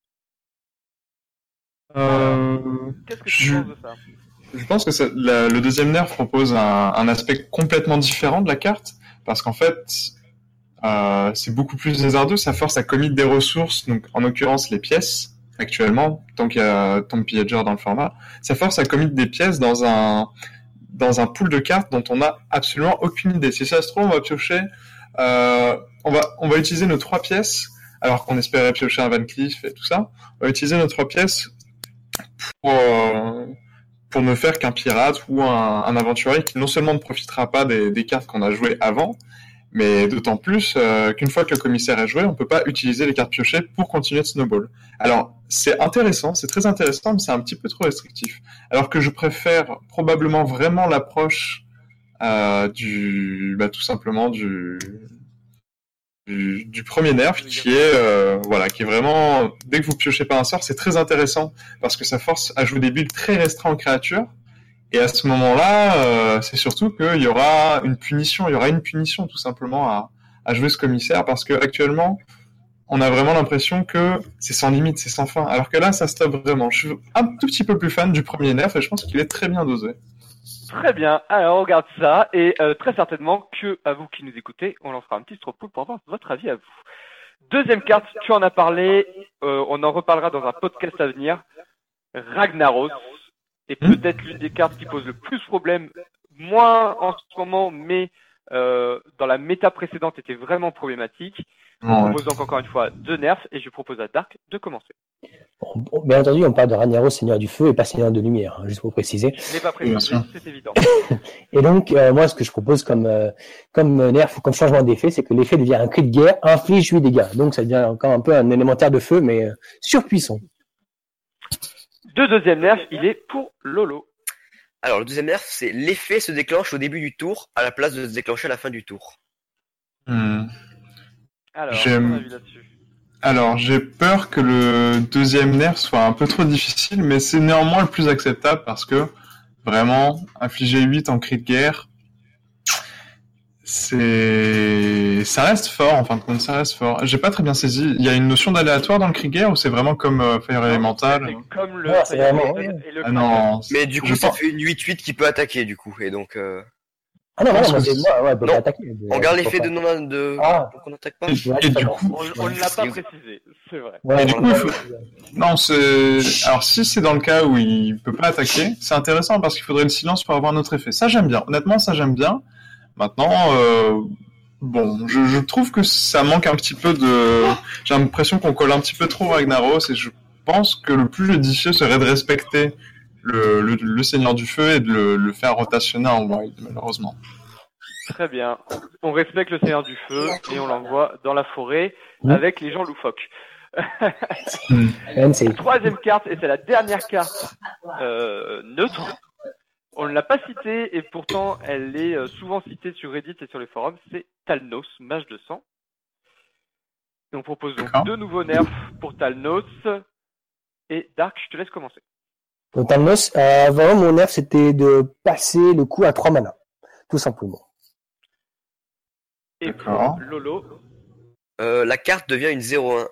Qu'est-ce que tu penses de ça ? Je pense que le deuxième nerf propose un aspect complètement différent de la carte, parce qu'en fait, c'est beaucoup plus hasardeux, ça force à commit des ressources, donc en l'occurrence les pièces, actuellement, tant qu'il y a Tomb Pillager dans le format, ça force à commit des pièces dans un pool de cartes dont on n'a absolument aucune idée. Si ça se trouve, on va piocher, on va utiliser nos 3 pièces, alors qu'on espérait piocher un Van Cleef et tout ça, on va utiliser nos 3 pièces pour ne faire qu'un pirate ou un aventurier qui non seulement ne profitera pas des cartes qu'on a jouées avant, mais d'autant plus qu'une fois que le commissaire est joué, on ne peut pas utiliser les cartes piochées pour continuer de snowball. Alors, c'est intéressant, c'est très intéressant, mais c'est un petit peu trop restrictif. Alors que je préfère probablement vraiment l'approche tout simplement du premier nerf qui est vraiment, dès que vous piochez pas un sort, c'est très intéressant parce que ça force à jouer des builds très restreints en créatures. Et à ce moment-là, c'est surtout qu'il y aura une punition tout simplement à jouer ce commissaire, parce que actuellement, on a vraiment l'impression que c'est sans limite, c'est sans fin. Alors que là, ça stoppe vraiment. Je suis un tout petit peu plus fan du premier nerf et je pense qu'il est très bien dosé. Très bien, alors on regarde ça, et très certainement que à vous qui nous écoutez, on lancera un petit straw poll pour avoir votre avis à vous. Deuxième carte, tu en as parlé, on en reparlera dans un podcast à venir, Ragnaros. Et peut-être l'une des cartes qui pose le plus problème, moins en ce moment, mais dans la méta précédente était vraiment problématique. Je propose donc encore une fois 2 nerfs, et je propose à Dark de commencer. Bon, bien entendu, on parle de Ragnaros, Seigneur du Feu, et pas Seigneur de Lumière, juste pour préciser. Je n'ai pas précisé, c'est évident. Et donc, moi, ce que je propose comme nerf ou comme changement d'effet, c'est que l'effet devient un cri de guerre, inflige 8 dégâts. Donc, ça devient encore un peu un élémentaire de feu, mais surpuissant. Le deuxième nerf, il est pour Lolo. Alors, le deuxième nerf, c'est l'effet se déclenche au début du tour, à la place de se déclencher à la fin du tour. Alors, ton avis là-dessus ? Alors, j'ai peur que le deuxième nerf soit un peu trop difficile, mais c'est néanmoins le plus acceptable parce que, vraiment, infliger 8 en cri de guerre, ça reste fort, en fin de compte, ça reste fort. J'ai pas très bien saisi. Il y a une notion d'aléatoire dans le cri de guerre ou c'est vraiment comme Fire Elemental? C'est comme le c'est vraiment... et le non. Mais du coup, ça fait une 8-8 qui peut attaquer, du coup, et donc... Ah non, Je pense moi, que c'est moi, ouais, elle peut Non. pas attaquer. On garde l'effet Pourquoi de non de. Ah. Donc on n'attaque pas. Ouais, Et c'est du pas coup, bon. On ne l'a pas Et- précisé, c'est vrai. Ouais, Et du on coup, va- non, alors si c'est dans le cas où il peut pas attaquer, c'est intéressant parce qu'il faudrait le silence pour avoir un autre effet. Ça j'aime bien. Honnêtement, ça j'aime bien. Maintenant, bon, je trouve que ça manque un petit peu de. J'ai l'impression qu'on colle un petit peu trop Ragnaros et je pense que le plus judicieux serait de respecter le Seigneur du Feu et de le faire rotationner en wild, malheureusement. Très bien. On respecte le Seigneur du Feu et on l'envoie dans la forêt Mmh. avec les gens loufoques. NC. Troisième carte, et c'est la dernière carte neutre. On ne l'a pas citée et pourtant elle est souvent citée sur Reddit et sur les forums. C'est Talnos, mage de sang. Et on propose donc D'accord. 2 nouveaux nerfs pour Talnos. Et Dark, je te laisse commencer. Donc, Thanos, avant, mon nerf, c'était de passer le coup à 3 mana. Tout simplement. Et D'accord. pour Lolo, La carte devient une 0-1.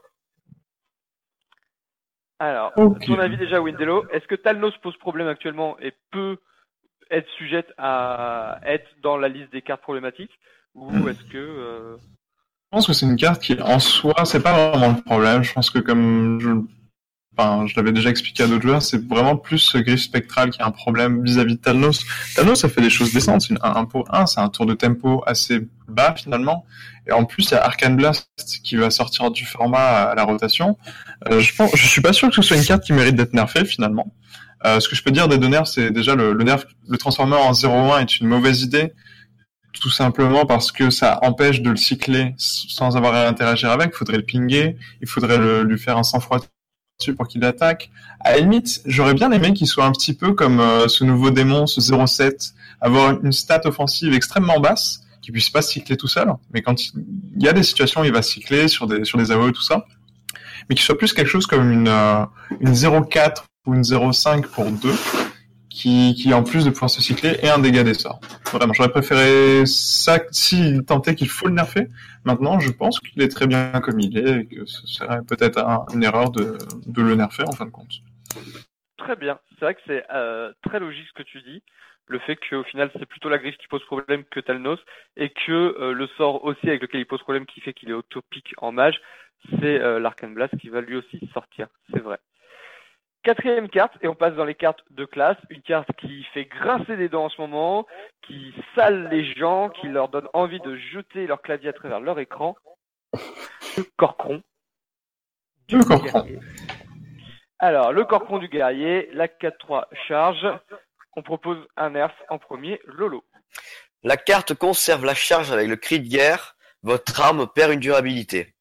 alors, Ok. ton avis déjà, Windelo, est-ce que Talnos pose problème actuellement et peut être sujette à être dans la liste des cartes problématiques, ou est-ce que Je pense que c'est une carte qui, en soi, c'est pas vraiment le problème. Je pense que comme je l'avais déjà expliqué à d'autres joueurs, c'est vraiment plus ce Griffe Spectral qui a un problème vis-à-vis de Talnos. Talnos, ça fait des choses décentes. C'est une 1 pour 1, c'est un tour de tempo assez bas, finalement. Et en plus, il y a Arcane Blast qui va sortir du format à la rotation. Je suis pas sûr que ce soit une carte qui mérite d'être nerfée, finalement. Ce que je peux dire des deux nerfs, c'est déjà le nerf, le transformer en 0-1 est une mauvaise idée. Tout simplement parce que ça empêche de le cycler sans avoir à interagir avec. Il faudrait le pinguer, il faudrait lui faire un sang-froid dessus pour qu'il attaque. À la limite, j'aurais bien aimé qu'il soit un petit peu comme ce nouveau démon, ce 0-7, avoir une stat offensive extrêmement basse, qui puisse pas cycler tout seul, mais quand il y a des situations où il va cycler sur des AOE, tout ça, mais qu'il soit plus quelque chose comme une 0-4 ou une 0-5 pour 2, qui en plus de pouvoir se cycler et un dégât des sorts. Vraiment, j'aurais préféré ça s'il tentait qu'il faut le nerfer. Maintenant, je pense qu'il est très bien comme il est et que ce serait peut-être une erreur de le nerfer en fin de compte. Très bien. C'est vrai que c'est très logique ce que tu dis. Le fait qu'au final, c'est plutôt la griffe qui pose problème que Talnos et que le sort aussi avec lequel il pose problème qui fait qu'il est autopique en mage, c'est l'Arcane Blast qui va lui aussi sortir. C'est vrai. Quatrième carte, et on passe dans les cartes de classe. Une carte qui fait grincer des dents en ce moment, qui sale les gens, qui leur donne envie de jeter leur clavier à travers leur écran. Le Corcron. Le Corcron. Guerrier. Alors, le Corcron du guerrier, la 4-3 charge. On propose un nerf en premier, Lolo. La carte conserve la charge avec le cri de guerre. Votre arme perd une durabilité.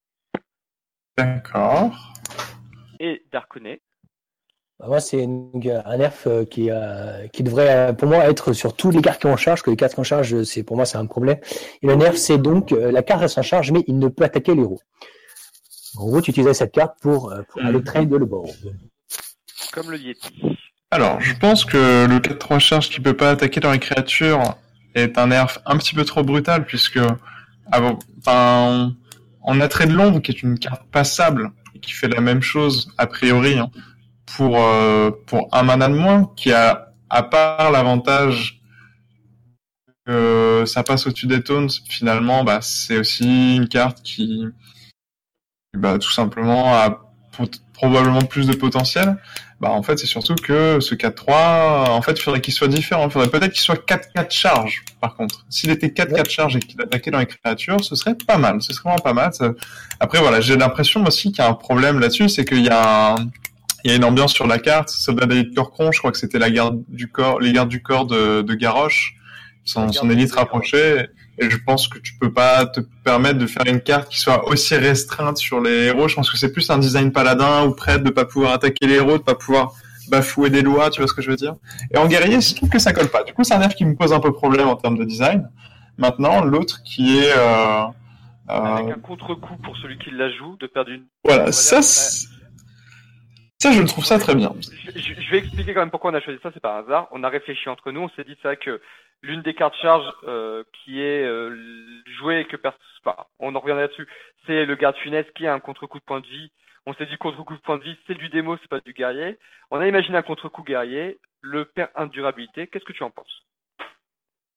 D'accord. Et Darkonet. Moi, c'est un nerf qui devrait, pour moi, être sur tous les cartes qui ont en charge, que les cartes qui ont en charge, pour moi, c'est un problème. Et le nerf, c'est donc, la carte reste en charge, mais il ne peut attaquer l'héros. En gros, tu utilises cette carte pour aller trade le board. Comme le Yeti. Alors, je pense que le 4-3 charge qui peut pas attaquer dans les créatures est un nerf un petit peu trop brutal, puisque en attrait de l'ombre, qui est une carte passable, et qui fait la même chose, a priori, hein, pour un mana de moins, qui a, à part l'avantage que ça passe au-dessus des tones, finalement, c'est aussi une carte qui, tout simplement, a probablement plus de potentiel. En fait, c'est surtout que ce 4-3, en fait, il faudrait qu'il soit différent. Il faudrait peut-être qu'il soit 4-4 charge, par contre. S'il était 4-4 charge et qu'il attaquait dans les créatures, ce serait pas mal. Ce serait vraiment pas mal. Après, voilà, j'ai l'impression aussi qu'il y a un problème là-dessus, c'est qu'il y a une ambiance sur la carte. Soldat d'élite Corcron, je crois que c'était les gardes du corps de Garrosh, son élite rapprochée. Et je pense que tu peux pas te permettre de faire une carte qui soit aussi restreinte sur les héros. Je pense que c'est plus un design paladin ou prêtre de pas pouvoir attaquer les héros, de pas pouvoir bafouer des lois, tu vois ce que je veux dire. Et en guerrier, je trouve que ça colle pas. Du coup, c'est un nerf qui me pose un peu problème en termes de design. Maintenant, l'autre qui est... avec un contre-coup pour celui qui la joue, de perdre une... Voilà, ça, je trouve ça très bien. Je vais expliquer quand même pourquoi on a choisi ça, c'est pas un hasard. On a réfléchi entre nous, on s'est dit ça que l'une des cartes charge qui est jouée et que on en revient là-dessus, c'est le garde funeste qui a un contre-coup de point de vie. On s'est dit contre-coup de point de vie, c'est du démo, c'est pas du guerrier. On a imaginé un contre-coup guerrier, le perd 1 de durabilité. Qu'est-ce que tu en penses?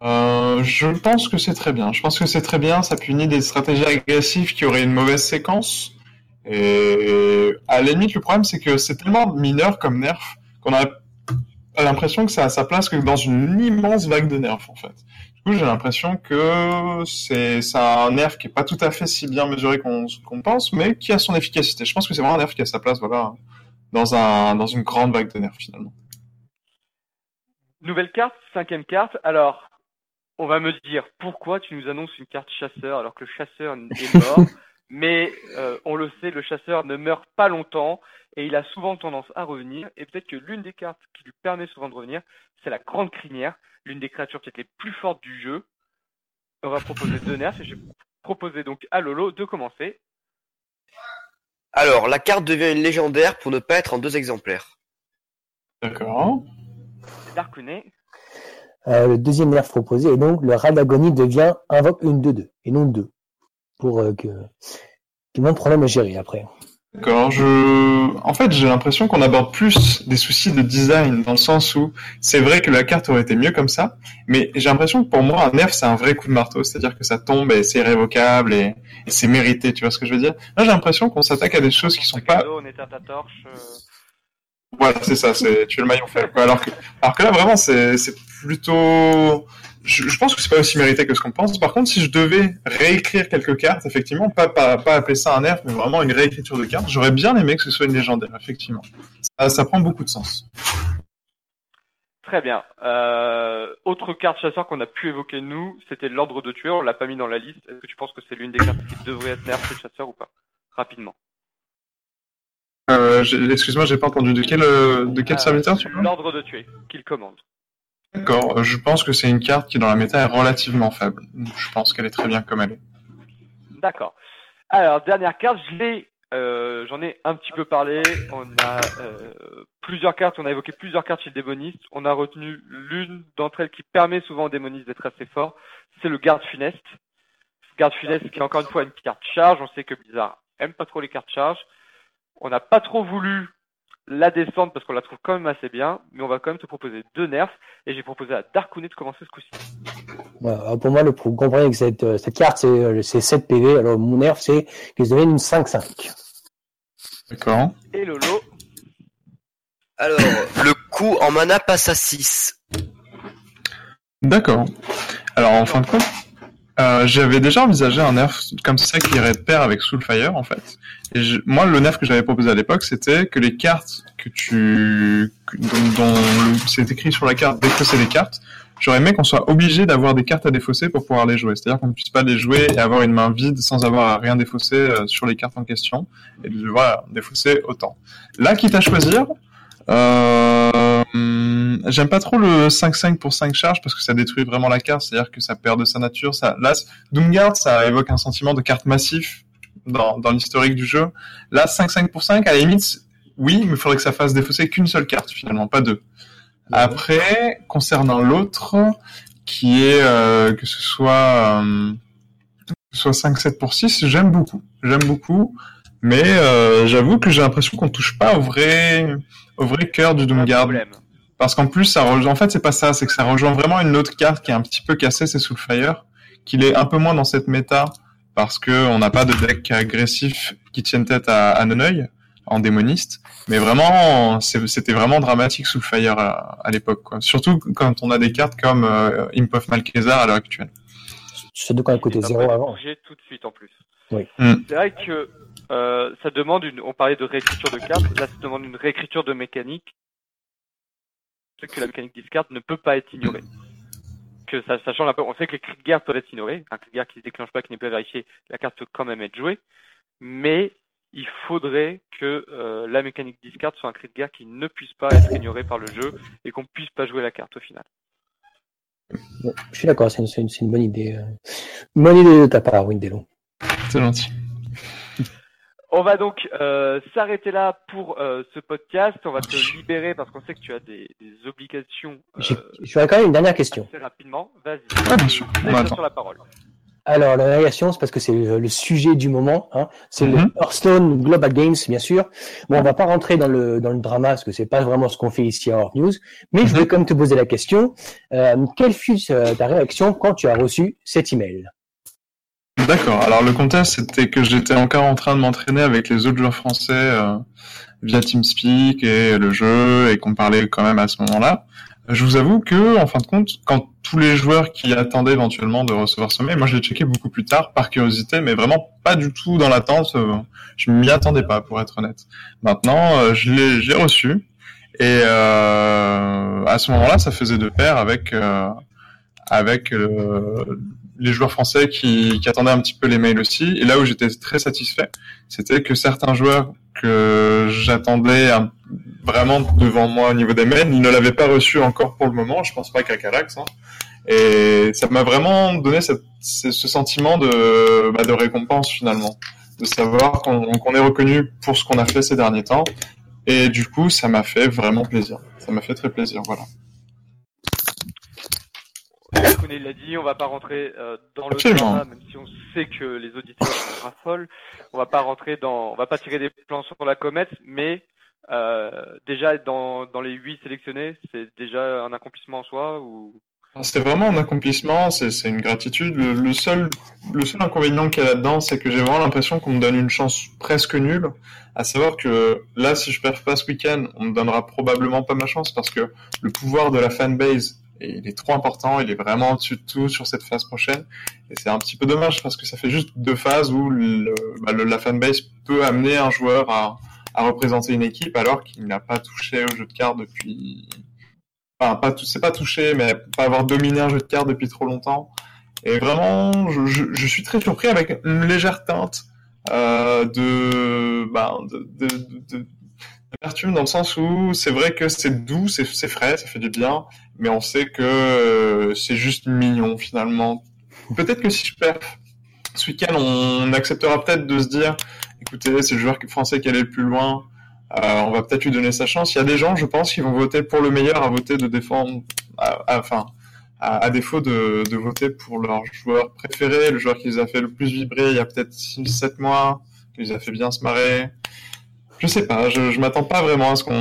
Je pense que c'est très bien. Je pense que c'est très bien. Ça punit des stratégies agressives qui auraient une mauvaise séquence. Et à la limite, le problème, c'est que c'est tellement mineur comme nerf qu'on a l'impression que ça a sa place que dans une immense vague de nerfs, en fait. Du coup, j'ai l'impression que c'est un nerf qui est pas tout à fait si bien mesuré qu'on pense, mais qui a son efficacité. Je pense que c'est vraiment un nerf qui a sa place, voilà, dans une grande vague de nerfs, finalement. Nouvelle carte, 5e carte. Alors, on va me dire pourquoi tu nous annonces une carte chasseur alors que le chasseur est mort. Mais on le sait, le chasseur ne meurt pas longtemps et il a souvent tendance à revenir. Et peut-être que l'une des cartes qui lui permet souvent de revenir, c'est la grande crinière, l'une des créatures peut-être les plus fortes du jeu. On va proposer 2 nerfs et je vais proposer donc à Lolo de commencer. Alors, la carte devient une légendaire pour ne pas être en 2 exemplaires. D'accord. Darkunet. Le deuxième nerf proposé, et donc le rat d'agonie devient invoque une 2-2, et non 2. Pour qu'il y ait moins de problème à gérer après. D'accord, en fait, j'ai l'impression qu'on aborde plus des soucis de design, dans le sens où c'est vrai que la carte aurait été mieux comme ça, mais j'ai l'impression que pour moi, un nerf, c'est un vrai coup de marteau, c'est-à-dire que ça tombe et c'est irrévocable et c'est mérité, tu vois ce que je veux dire? Là, j'ai l'impression qu'on s'attaque à des choses qui sont pas... On éteint ta torche. Voilà, c'est ça, tu es le maillon faible, quoi. Alors que là, vraiment, c'est plutôt... Je pense que c'est pas aussi mérité que ce qu'on pense. Par contre, si je devais réécrire quelques cartes, effectivement, pas appeler ça un nerf, mais vraiment une réécriture de cartes, j'aurais bien aimé que ce soit une légendaire, effectivement. Ça prend beaucoup de sens. Très bien. Autre carte chasseur qu'on a pu évoquer nous, c'était l'ordre de tuer. On l'a pas mis dans la liste. Est-ce que tu penses que c'est l'une des cartes qui devrait être nerf chez le chasseur ou pas? Rapidement. Excuse-moi, j'ai pas entendu. De quel serviteur tu parles? L'ordre de tuer, qu'il commande. D'accord, je pense que c'est une carte qui dans la méta est relativement faible. Je pense qu'elle est très bien comme elle est. D'accord. Alors, dernière carte, j'en ai un petit peu parlé. On a plusieurs cartes, on a évoqué plusieurs cartes chez le démoniste. On a retenu l'une d'entre elles qui permet souvent aux démonistes d'être assez fort. C'est le garde funeste. Garde funeste qui est encore une fois une carte charge. On sait que Blizzard aime pas trop les cartes charge. On n'a pas trop voulu la descendre parce qu'on la trouve quand même assez bien, mais on va quand même te proposer 2 nerfs et j'ai proposé à Darkunet de commencer ce coup-ci. Voilà, pour moi, vous comprenez que cette carte, c'est 7 PV. Alors, mon nerf, c'est que ça devienne une 5-5. D'accord. Et Lolo. Alors, le coût en mana passe à 6. D'accord. Alors, en fin de compte, j'avais déjà envisagé un nerf comme ça qui irait de pair avec Soulfire, en fait. Et moi, le nerf que j'avais proposé à l'époque, c'était que les cartes dont c'est écrit sur la carte, défausser les cartes, j'aurais aimé qu'on soit obligé d'avoir des cartes à défausser pour pouvoir les jouer. C'est-à-dire qu'on ne puisse pas les jouer et avoir une main vide sans avoir à rien défausser sur les cartes en question, et de devoir défausser autant. Là, quitte à choisir, j'aime pas trop le 5-5 pour 5 charges parce que ça détruit vraiment la carte, c'est-à-dire que ça perd de sa nature. Là, Doomguard, ça évoque un sentiment de carte massif dans l'historique du jeu. Là, 5-5 pour 5, à la limite, oui, mais il faudrait que ça fasse défausser qu'une seule carte finalement, pas 2. Après, concernant l'autre, qui est que ce soit 5-7 pour 6, j'aime beaucoup, mais j'avoue que j'ai l'impression qu'on touche pas au vrai cœur du Doomguard. Parce qu'en plus, en fait, c'est pas ça, c'est que ça rejoint vraiment une autre carte qui est un petit peu cassée, c'est Soulfire, qu'il est un peu moins dans cette méta, parce que on n'a pas de deck agressif qui tienne tête à Noneuil, en démoniste. Mais vraiment, c'était vraiment dramatique Soulfire à l'époque, quoi. Surtout quand on a des cartes comme Imp of Malkézar à l'heure actuelle. Surtout quand elle coûtait 0 avant. Bouger tout de suite en plus. Oui. C'est vrai que ça demande on parlait de réécriture de cartes, là ça demande une réécriture de mécanique. C'est que la mécanique discard ne peut pas être ignorée. Que ça change un peu. On sait que les cris de guerre peuvent être ignorés. Un cri de guerre qui ne se déclenche pas, qui n'est pas vérifié, la carte peut quand même être jouée. Mais il faudrait que la mécanique discard soit un cri de guerre qui ne puisse pas être ignoré par le jeu et qu'on puisse pas jouer la carte au final. Bon, je suis d'accord, c'est une bonne idée. Une bonne idée de ta part, Windelo. C'est gentil. On va donc s'arrêter là pour ce podcast. On va te libérer parce qu'on sait que tu as des obligations. J'aurais quand même une dernière question. Assez rapidement. Vas-y. Ouais, bien sûr. Sur la parole. Alors, la navigation, c'est parce que c'est le sujet du moment. Hein. C'est le Hearthstone Global Games, bien sûr. Bon, on va pas rentrer dans le drama, parce que c'est pas vraiment ce qu'on fait ici à Hors News. Mais je vais quand même te poser la question. Quelle fut ta réaction quand tu as reçu cet email? D'accord. Alors, le contexte, c'était que j'étais encore en train de m'entraîner avec les autres joueurs français via TeamSpeak et le jeu, et qu'on parlait quand même à ce moment-là. Je vous avoue que, en fin de compte, quand tous les joueurs qui attendaient éventuellement de recevoir ce mail, moi je l'ai checké beaucoup plus tard, par curiosité, mais vraiment pas du tout dans l'attente. Je m'y attendais pas, pour être honnête. Maintenant, j'ai reçu, et à ce moment-là, ça faisait de pair avec les joueurs français qui attendaient un petit peu les mails aussi. Et là où j'étais très satisfait, c'était que certains joueurs que j'attendais vraiment devant moi au niveau des mails, ils ne l'avaient pas reçu encore pour le moment. Je pense pas qu'à Carax. Hein. Et ça m'a vraiment donné ce sentiment de récompense finalement, de savoir qu'on est reconnu pour ce qu'on a fait ces derniers temps. Et du coup, ça m'a fait vraiment plaisir. Ça m'a fait très plaisir, voilà. Kone l'a dit, on va pas rentrer dans le drama, même si on sait que les auditeurs sont raffolent. On va pas tirer des plans sur la comète, mais déjà être dans les 8 sélectionnés, c'est déjà un accomplissement en soi ou... C'est vraiment un accomplissement, c'est une gratitude. Le seul inconvénient qu'il y a là-dedans, c'est que j'ai vraiment l'impression qu'on me donne une chance presque nulle. À savoir que là, si je perds pas ce week-end, on me donnera probablement pas ma chance parce que le pouvoir de la fanbase, il est trop important, il est vraiment au-dessus de tout sur cette phase prochaine. Et c'est un petit peu dommage parce que ça fait juste 2 phases où la fanbase peut amener un joueur à représenter une équipe alors qu'il n'a pas touché au jeu de cartes depuis... Enfin, c'est pas touché, mais pas avoir dominé un jeu de cartes depuis trop longtemps. Et vraiment, je suis très surpris avec une légère teinte d'amertume dans le sens où c'est vrai que c'est doux, c'est frais, ça fait du bien, mais on sait que c'est juste mignon finalement. Peut-être que si je perds ce week-end, on acceptera peut-être de se dire, écoutez, c'est le joueur français qui allait le plus loin. On va peut-être lui donner sa chance. Il y a des gens, je pense, qui vont voter pour le meilleur à voter de défendre, à défaut de voter pour leur joueur préféré, le joueur qui les a fait le plus vibrer il y a peut-être 6-7 mois, qui les a fait bien se marrer. Je sais pas, je m'attends pas vraiment à ce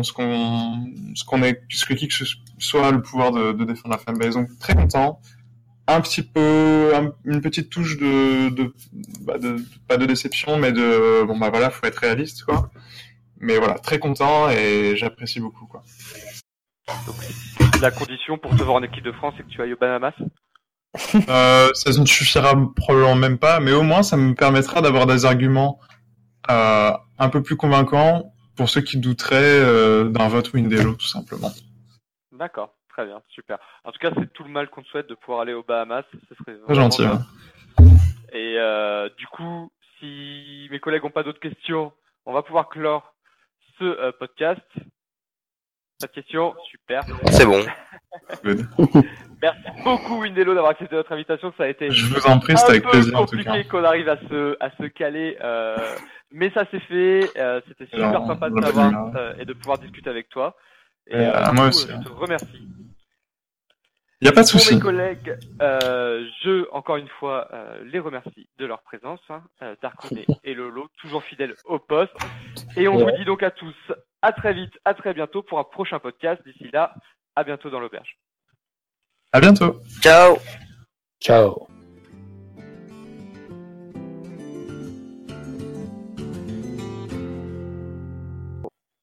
que qui que ce soit le pouvoir de défendre la fanbase. Donc très content. Un petit peu, une petite touche pas de déception, mais voilà, faut être réaliste, quoi. Mais voilà, très content et j'apprécie beaucoup, quoi. Donc, la condition pour te voir en équipe de France, c'est que tu ailles aux Bahamas? Ça ne suffira probablement même pas, mais au moins ça me permettra d'avoir des arguments un peu plus convaincants pour ceux qui douteraient d'un vote Windelo, tout simplement. D'accord, très bien, super. En tout cas, c'est tout le mal qu'on te souhaite de pouvoir aller aux Bahamas. Ce serait très gentil. Ouais. Et du coup, si mes collègues n'ont pas d'autres questions, on va pouvoir clore ce podcast. Pas de questions, super. C'est bon. Merci beaucoup Windelo d'avoir accepté notre invitation. Ça a été je vous en prie, c'était avec plaisir en tout cas. Compliqué qu'on arrive à se caler, mais ça s'est fait. C'était super sympa de t'avoir et de pouvoir discuter avec toi. Et moi aussi. Je te remercie. Il n'y a pas de souci. Pour mes collègues, encore une fois, les remercie de leur présence, Darkone et Lolo, toujours fidèles au poste. Et on vous dit donc à tous, à très vite, à très bientôt pour un prochain podcast. D'ici là, à bientôt dans l'auberge. À bientôt. Ciao. Ciao.